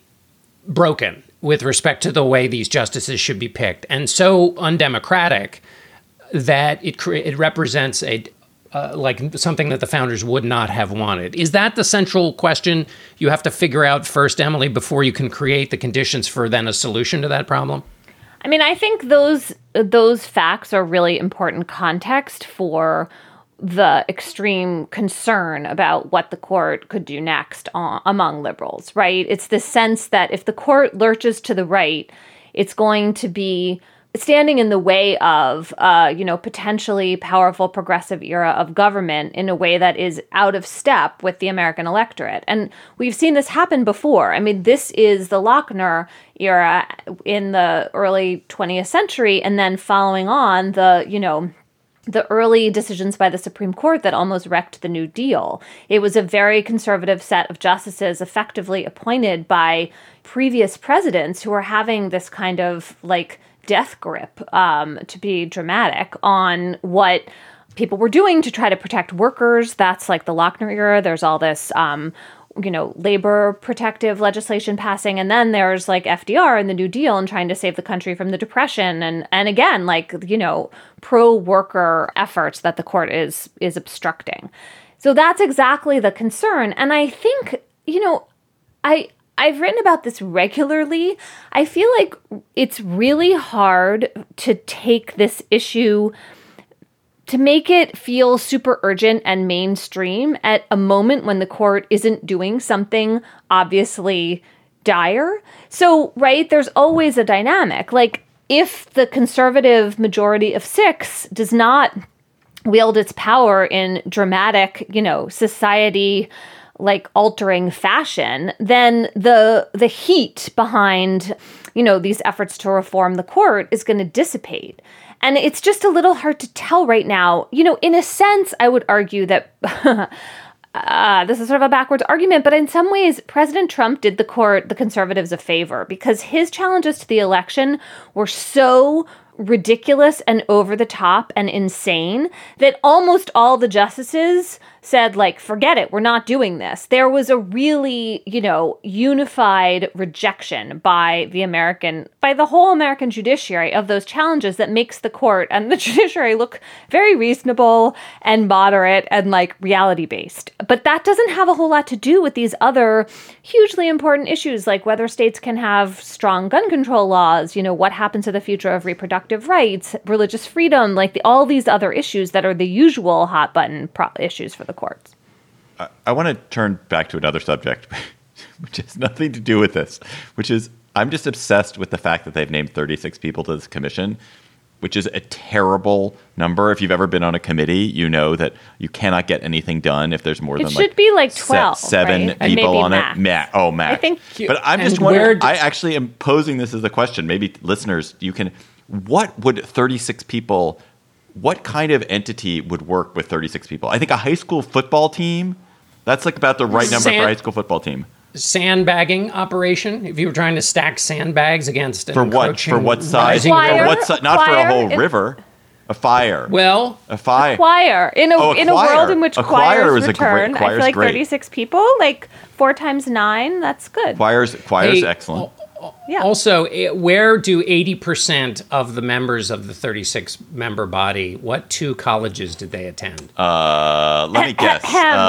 broken with respect to the way these justices should be picked, and so undemocratic that it represents like something that the founders would not have wanted? Is that the central question you have to figure out first, Emily, before you can create the conditions for then a solution to that problem? I mean, I think those facts are really important context for the extreme concern about what the court could do next among liberals, right? It's this sense that if the court lurches to the right, it's going to be standing in the way of, potentially powerful progressive era of government in a way that is out of step with the American electorate. And we've seen this happen before. I mean, this is the Lochner era in the early 20th century, and then following on the early decisions by the Supreme Court that almost wrecked the New Deal. It was a very conservative set of justices effectively appointed by previous presidents who were having this kind of death grip, to be dramatic, on what people were doing to try to protect workers. That's like the Lochner era. There's all this, labor protective legislation passing. And then there's FDR and the New Deal and trying to save the country from the Depression. And again, pro-worker efforts that the court is obstructing. So that's exactly the concern. And I think, I've written about this regularly. I feel like it's really hard to take this issue, to make it feel super urgent and mainstream at a moment when the court isn't doing something obviously dire. So, right, there's always a dynamic. If the conservative majority of 6 does not wield its power in dramatic, society altering fashion, then the heat behind, these efforts to reform the court is going to dissipate. And it's just a little hard to tell right now. In a sense, I would argue that this is sort of a backwards argument, but in some ways, President Trump did the conservatives a favor, because his challenges to the election were so ridiculous and over the top and insane that almost all the justices said, like, forget it, we're not doing this. There was a really, unified rejection by the whole American judiciary of those challenges that makes the court and the judiciary look very reasonable and moderate and like reality-based. But that doesn't have a whole lot to do with these other hugely important issues, like whether states can have strong gun control laws, what happens to the future of reproductive rights, religious freedom, like all these other issues that are the usual hot button issues for the courts. I want to turn back to another subject, which has nothing to do with this, which is I'm just obsessed with the fact that they've named 36 people to this commission, which is a terrible number. If you've ever been on a committee, you know that you cannot get anything done if there's more than it should be like 12, seven right? people on max. it. Max. I think. But I'm just wondering. I actually am posing this as a question. Maybe listeners, you can. What would 36 people? What kind of entity would work with 36 people? I think a high school football team. That's like about the right number for a high school football team. Sandbagging operation. If you were trying to stack sandbags against an for what size? Choir, not for a whole river. A fire. Well, a fire. Choir in a world in which choirs return. I feel like great. 36 people, like 4 times 9. That's good. Choir's excellent. Yeah. Also, where do 80% of the members of the 36-member body, what 2 colleges did they attend? Let me guess.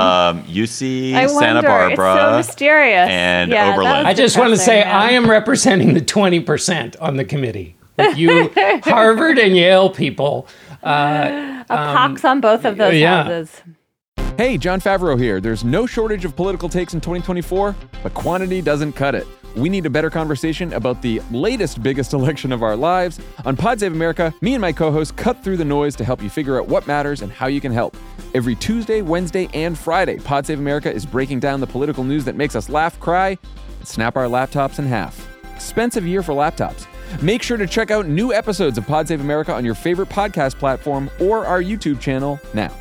UC, Santa Barbara. It's so mysterious. And Oberlin. I just want to say I am representing the 20% on the committee. With you Harvard and Yale people. A pox on both of those houses. Hey, Jon Favreau here. There's no shortage of political takes in 2024, but quantity doesn't cut it. We need a better conversation about the latest, biggest election of our lives. On Pod Save America, me and my co-hosts cut through the noise to help you figure out what matters and how you can help. Every Tuesday, Wednesday, and Friday, Pod Save America is breaking down the political news that makes us laugh, cry, and snap our laptops in half. Expensive year for laptops. Make sure to check out new episodes of Pod Save America on your favorite podcast platform or our YouTube channel now.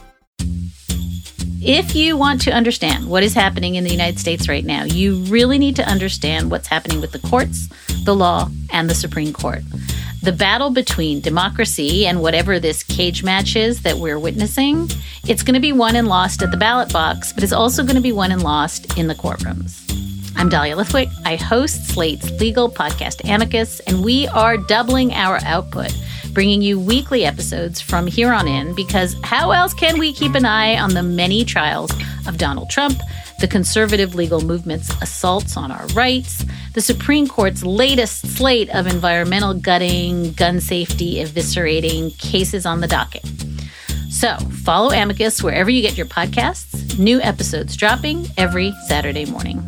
If you want to understand what is happening in the United States right now, you really need to understand what's happening with the courts, the law, and the Supreme Court. The battle between democracy and whatever this cage match is that we're witnessing, it's going to be won and lost at the ballot box, but it's also going to be won and lost in the courtrooms. I'm Dahlia Lithwick. I host Slate's legal podcast Amicus, and we are doubling our output, bringing you weekly episodes from here on in, because how else can we keep an eye on the many trials of Donald Trump, the conservative legal movement's assaults on our rights, the Supreme Court's latest slate of environmental gutting, gun safety eviscerating cases on the docket. So follow Amicus wherever you get your podcasts. New episodes dropping every Saturday morning.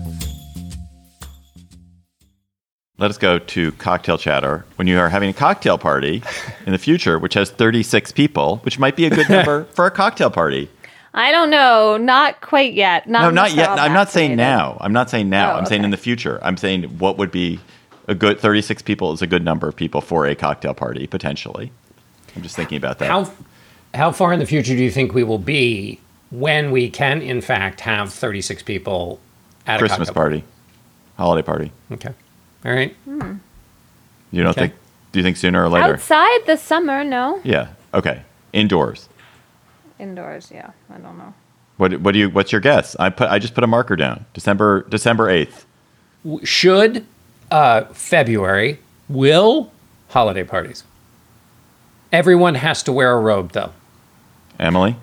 Let us go to cocktail chatter. When you are having a cocktail party in the future, which has 36 people, which might be a good number for a cocktail party. I don't know. Not quite yet. Not yet. I'm not saying now. I'm Oh, saying in the future. I'm saying what would be a good 36 people is a good number of people for a cocktail party, potentially. I'm just thinking about that. How far in the future do you think we will be when we can, in fact, have 36 people at a Christmas party, holiday party? Okay. All right. You don't think? Do you think sooner or later? Outside this summer, no. Yeah. Okay. Indoors. Indoors, yeah. I don't know. What's your guess? I just put a marker down. December 8th. Should February will holiday parties? Everyone has to wear a robe, though. Emily?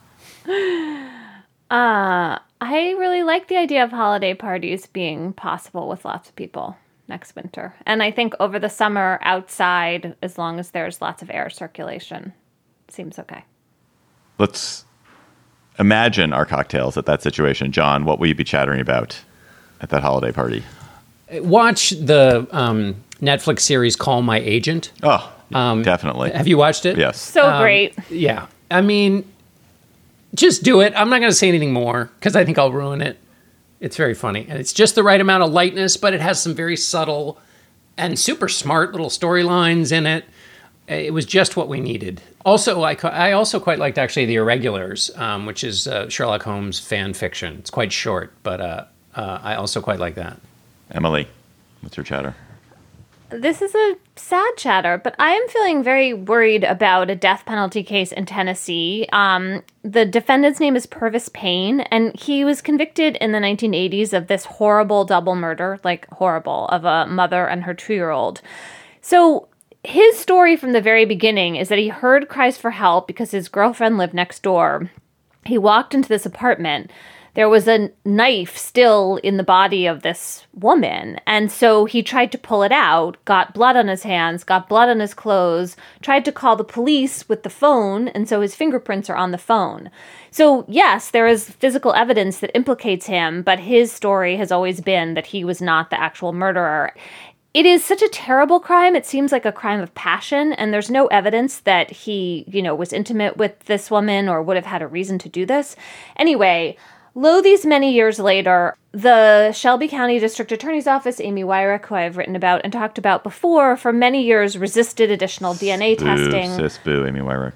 I really like the idea of holiday parties being possible with lots of people next winter. And I think over the summer outside, as long as there's lots of air circulation, seems okay. Let's imagine our cocktails at that situation. John, what will you be chattering about at that holiday party? Watch the Netflix series Call My Agent. Oh, definitely. Have you watched it? Yes. So great. Yeah. I mean, just do it. I'm not going to say anything more because I think I'll ruin it. It's very funny. And it's just the right amount of lightness, but it has some very subtle and super smart little storylines in it. It was just what we needed. Also, I also quite liked, actually, The Irregulars, which is Sherlock Holmes fan fiction. It's quite short, but I also quite like that. Emily, what's your chatter? This is a sad chatter, but I am feeling very worried about a death penalty case in Tennessee. The defendant's name is Purvis Payne, and he was convicted in the 1980s of this horrible double murder, like horrible, of a mother and her 2-year-old. So his story from the very beginning is that he heard cries for help because his girlfriend lived next door. He walked into this apartment. There was a knife still in the body of this woman. And so he tried to pull it out, got blood on his hands, got blood on his clothes, tried to call the police with the phone. And so his fingerprints are on the phone. So yes, there is physical evidence that implicates him, but his story has always been that he was not the actual murderer. It is such a terrible crime. It seems like a crime of passion, and there's no evidence that he, was intimate with this woman or would have had a reason to do this. Anyway, lo, these many years later, the Shelby County District Attorney's Office, Amy Weirich, who I've written about and talked about before, for many years resisted additional DNA testing. Boo, Amy Weirich.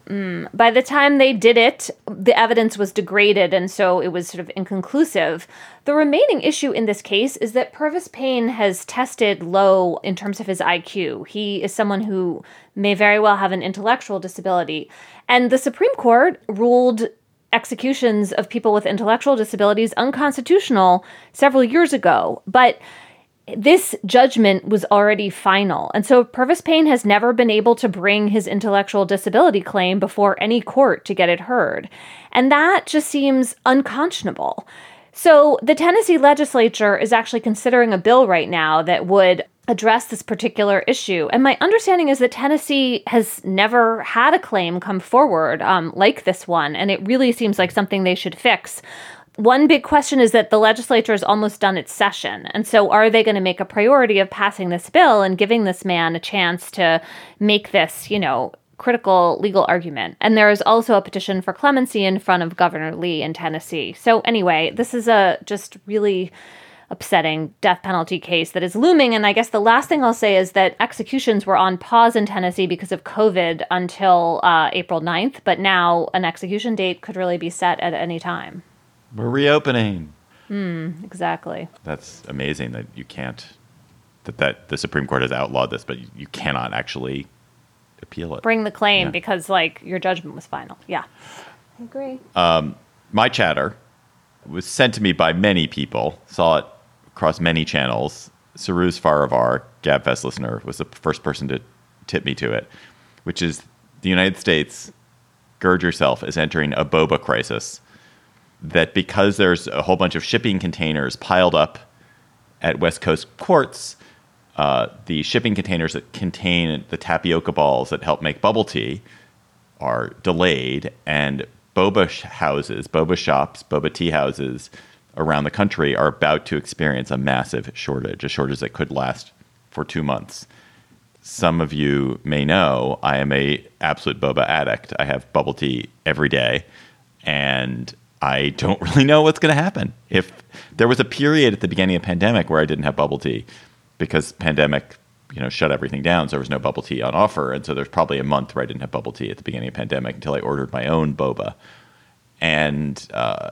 By the time they did it, the evidence was degraded, and so it was sort of inconclusive. The remaining issue in this case is that Purvis Payne has tested low in terms of his IQ. He is someone who may very well have an intellectual disability. And the Supreme Court ruled executions of people with intellectual disabilities unconstitutional several years ago. But this judgment was already final. And so Purvis Payne has never been able to bring his intellectual disability claim before any court to get it heard. And that just seems unconscionable. So the Tennessee legislature is actually considering a bill right now that would address this particular issue. And my understanding is that Tennessee has never had a claim come forward like this one. And it really seems like something they should fix. One big question is that the legislature is almost done its session. And so are they going to make a priority of passing this bill and giving this man a chance to make this, critical legal argument? And there is also a petition for clemency in front of Governor Lee in Tennessee. So anyway, this is a just really upsetting death penalty case that is looming. And I guess the last thing I'll say is that executions were on pause in Tennessee because of COVID until April 9th. But now an execution date could really be set at any time. We're reopening. Exactly. That's amazing that you can't, that the Supreme Court has outlawed this, but you cannot actually appeal it. Bring the claim because, your judgment was final. Yeah. I agree. My chatter was sent to me by many people, saw it across many channels. Saruz Farivar, GabFest listener, was the first person to tip me to it, which is the United States, gird yourself, is entering a boba crisis. That because there's a whole bunch of shipping containers piled up at West Coast ports, the shipping containers that contain the tapioca balls that help make bubble tea are delayed, and boba houses, boba shops, boba tea houses around the country are about to experience a massive shortage, a shortage that could last for 2 months. Some of you may know I am a absolute boba addict. I have bubble tea every day, and I don't really know what's going to happen. If there was a period at the beginning of the pandemic where I didn't have bubble tea because pandemic, shut everything down, so there was no bubble tea on offer. And so there's probably a month where I didn't have bubble tea at the beginning of the pandemic until I ordered my own boba. And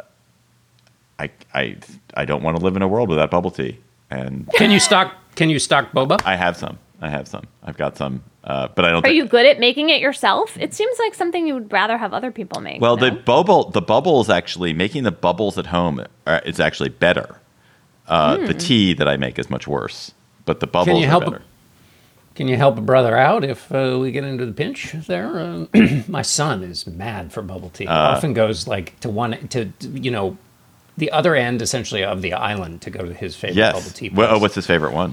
I don't want to live in a world without bubble tea. And Can you stock boba? I have some. I've got some. But I don't. Are you good at making it yourself? It seems like something you would rather have other people make. Well, no? the bubbles actually, making the bubbles at home is actually better. The tea that I make is much worse, but the bubbles are better. Can you help a brother out if we get into the pinch there? My son is mad for bubble tea. Often goes to the other end essentially of the island to go to his favorite bubble tea place. What's his favorite one?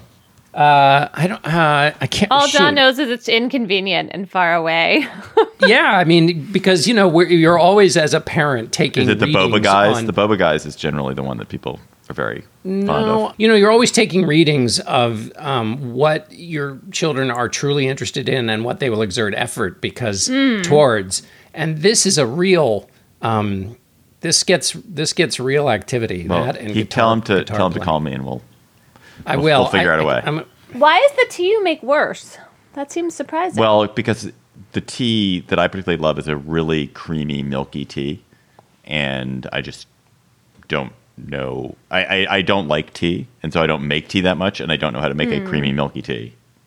I can't. All John knows is it's inconvenient and far away. Yeah, I mean, because you're always as a parent taking. Is it the boba guys? The boba guys is generally the one that people are very fond of. You're always taking readings of what your children are truly interested in and what they will exert effort towards. And this is a real. This gets real activity. Well, that and tell him to call me, and we'll figure out a way. Why is the tea you make worse? That seems surprising. Well, because the tea that I particularly love is a really creamy, milky tea, and I just don't know. I don't like tea, and so I don't make tea that much, and I don't know how to make a creamy, milky tea.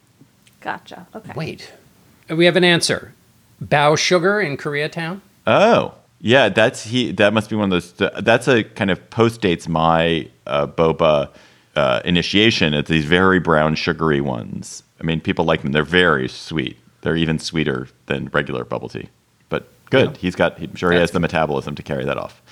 Gotcha. Okay. Wait, we have an answer. Bao Sugar in Koreatown. Oh, yeah, that must be one of those. That's a kind of postdates my boba initiation. It's these very brown, sugary ones. I mean, people like them. They're very sweet. They're even sweeter than regular bubble tea. But good. Yeah. I'm sure he has the metabolism to carry that off.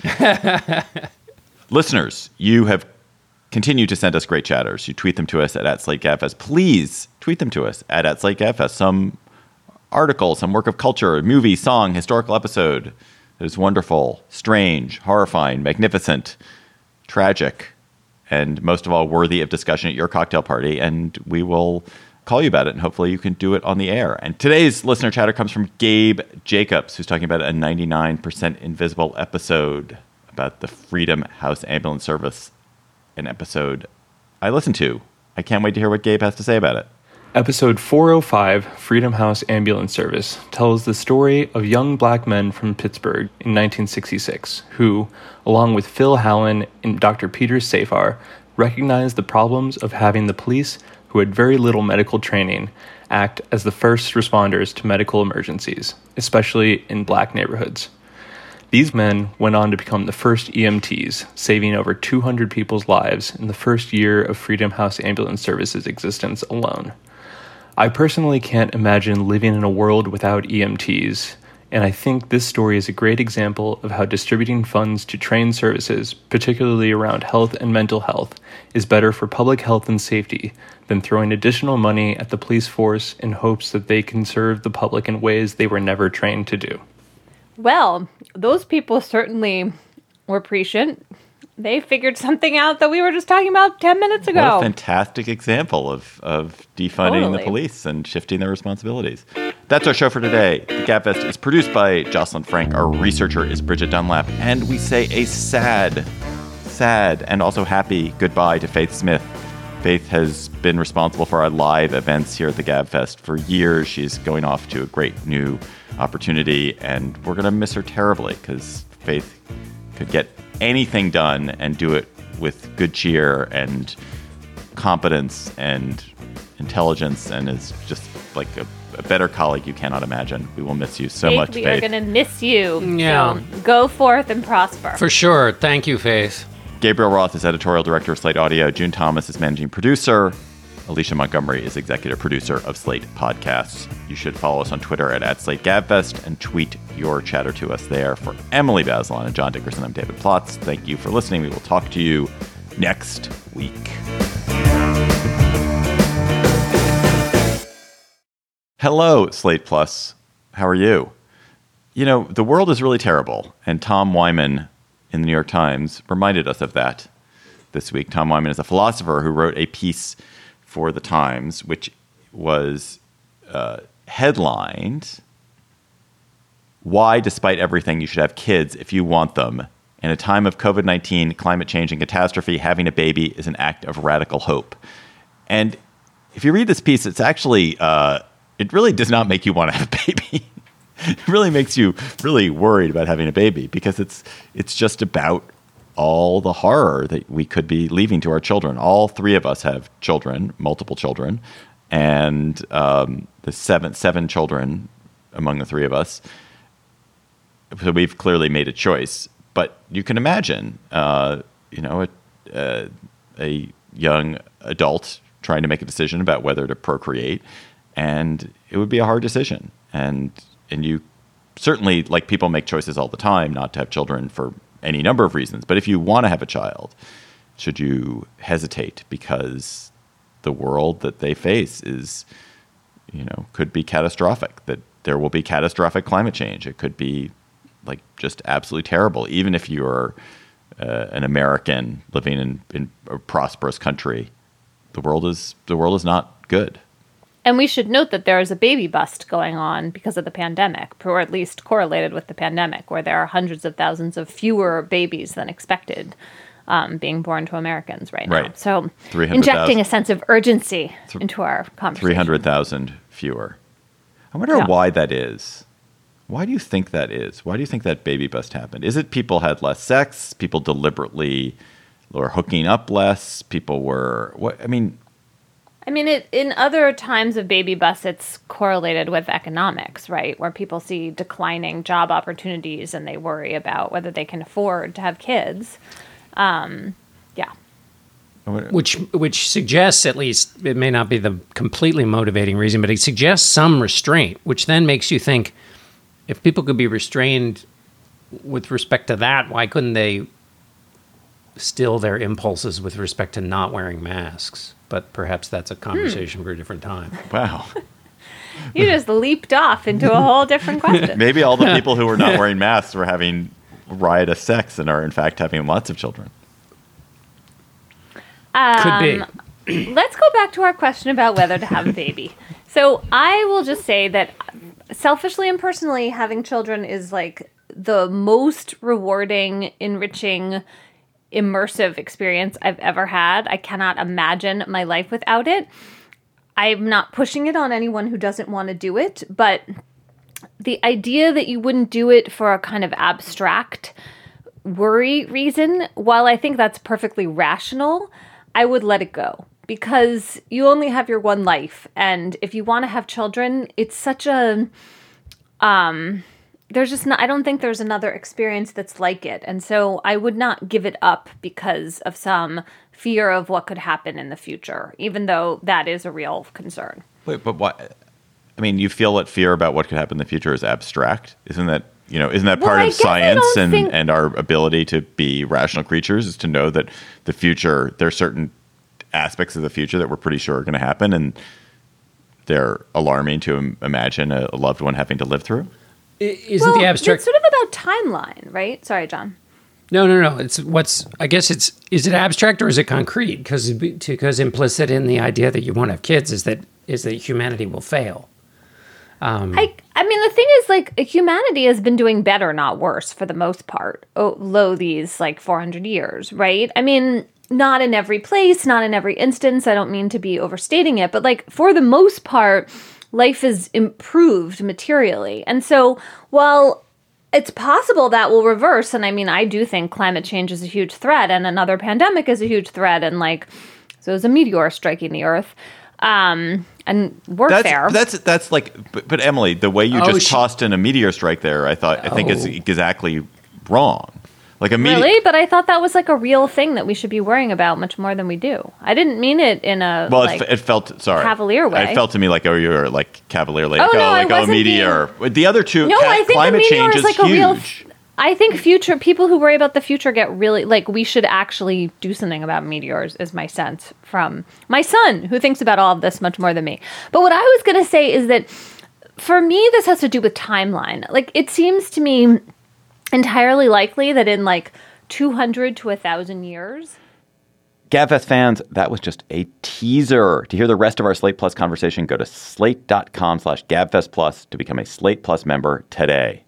Listeners, you have continued to send us great chatters. You tweet them to us at @SlateGabFest. Please tweet them to us at @SlateGabFest. Some article, some work of culture, movie, song, historical episode that is wonderful, strange, horrifying, magnificent, tragic, and most of all, worthy of discussion at your cocktail party. And we will call you about it, and hopefully you can do it on the air. And today's listener chatter comes from Gabe Jacobs, who's talking about a 99% Invisible episode about the Freedom House Ambulance Service, an episode I listened to. I can't wait to hear what Gabe has to say about it. Episode 405, Freedom House Ambulance Service, tells the story of young black men from Pittsburgh in 1966 who, along with Phil Hallen and Dr. Peter Safar, recognized the problems of having the police, who had very little medical training, act as the first responders to medical emergencies, especially in black neighborhoods. These men went on to become the first EMTs, saving over 200 people's lives in the first year of Freedom House Ambulance Service's existence alone. I personally can't imagine living in a world without EMTs, and I think this story is a great example of how distributing funds to trained services, particularly around health and mental health, is better for public health and safety than throwing additional money at the police force in hopes that they can serve the public in ways they were never trained to do. Well, those people certainly were prescient. They figured something out that we were just talking about 10 minutes ago. What a fantastic example of defunding the police and shifting their responsibilities. That's our show for today. The Gabfest is produced by Jocelyn Frank. Our researcher is Bridget Dunlap. And we say a sad, and also happy goodbye to Faith Smith. Faith has been responsible for our live events here at the Gabfest for years. She's going off to a great new opportunity, and we're going to miss her terribly because Faith could get anything done and do it with good cheer and competence and intelligence, and is just like a better colleague you cannot imagine. We will miss you so much, Faith. We are going to miss you. Yeah. So go forth and prosper. For sure. Thank you, Faith. Gabriel Roth is editorial director of Slate Audio. June Thomas is managing producer. Alicia Montgomery is executive producer of Slate Podcasts. You should follow us on Twitter at @SlateGabFest and tweet your chatter to us there. For Emily Bazelon and John Dickerson, I'm David Plotz. Thank you for listening. We will talk to you next week. Hello, Slate Plus. How are you? You know, the world is really terrible, and Tom Wyman in the New York Times reminded us of that this week. Tom Wyman is a philosopher who wrote a piece for the Times, which was headlined, "Why, Despite Everything, You Should Have Kids If You Want Them. In a time of COVID-19, climate change, and catastrophe, having a baby is an act of radical hope." And if you read this piece, it's actually, it really does not make you want to have a baby. It really makes you really worried about having a baby, because it's just about all the horror that we could be leaving to our children. All three of us have children, multiple children, and the seven children among the three of us. So we've clearly made a choice. But you can imagine, a young adult trying to make a decision about whether to procreate, and it would be a hard decision. And you certainly, like, people make choices all the time not to have children for any number of reasons. But if you want to have a child, should you hesitate because the world that they face is, could be catastrophic, that there will be catastrophic climate change. It could be like just absolutely terrible, even if you're an American living in a prosperous country. The world is not good. And we should note that there is a baby bust going on because of the pandemic, or at least correlated with the pandemic, where there are hundreds of thousands of fewer babies than expected being born to Americans right now. Right. So injecting a sense of urgency into our conversation. 300,000 fewer. I wonder why that is. Why do you think that is? Why do you think that baby bust happened? Is it people had less sex? People deliberately were hooking up less? People were... I mean, in other times of baby bust, it's correlated with economics, right? Where people see declining job opportunities and they worry about whether they can afford to have kids. Yeah. Which suggests, at least, it may not be the completely motivating reason, but it suggests some restraint, which then makes you think, if people could be restrained with respect to that, why couldn't they still their impulses with respect to not wearing masks? But perhaps that's a conversation for a different time. Wow. You just leaped off into a whole different question. Maybe all the people who were not wearing masks were having riotous sex and are in fact having lots of children. Could be. Let's go back to our question about whether to have a baby. So I will just say that selfishly and personally, having children is like the most rewarding, enriching, immersive experience I've ever had. I cannot imagine my life without it. I'm not pushing it on anyone who doesn't want to do it, but the idea that you wouldn't do it for a kind of abstract worry reason, while I think that's perfectly rational, I would let it go. Because you only have your one life, and if you want to have children, it's such a there's just not, I don't think there's another experience that's like it. And so I would not give it up because of some fear of what could happen in the future, even though that is a real concern. Wait, but what? I mean, you feel that fear about what could happen in the future is abstract? Isn't that part of science and our ability to be rational creatures, is to know that the future, there are certain aspects of the future that we're pretty sure are going to happen, and they're alarming to imagine a loved one having to live through? Isn't the abstract... It's sort of about timeline, right? Sorry, John. No. Is it abstract or is it concrete? Because implicit in the idea that you want to have kids is that humanity will fail. I mean, the thing is, like, humanity has been doing better, not worse, for the most part, these, 400 years, right? I mean, not in every place, not in every instance. I don't mean to be overstating it, but, for the most part, life is improved materially. And so while it's possible that will reverse, and I mean, I do think climate change is a huge threat, and another pandemic is a huge threat, and so is a meteor striking the Earth. And warfare. That's but Emily, the way you tossed in a meteor strike there, I think is exactly wrong. Really? But I thought that was a real thing that we should be worrying about much more than we do. I didn't mean it in a it felt cavalier way. It felt to me like you were cavalierly. Meteor. The other two, I think climate change is huge. real. I think people who worry about the future get really we should actually do something about meteors. Is my sense from my son, who thinks about all of this much more than me. But what I was going to say is that for me, this has to do with timeline. It seems to me entirely likely that in 200 to 1,000 years. GabFest fans, that was just a teaser. To hear the rest of our Slate Plus conversation, go to slate.com/GabFest Plus to become a Slate Plus member today.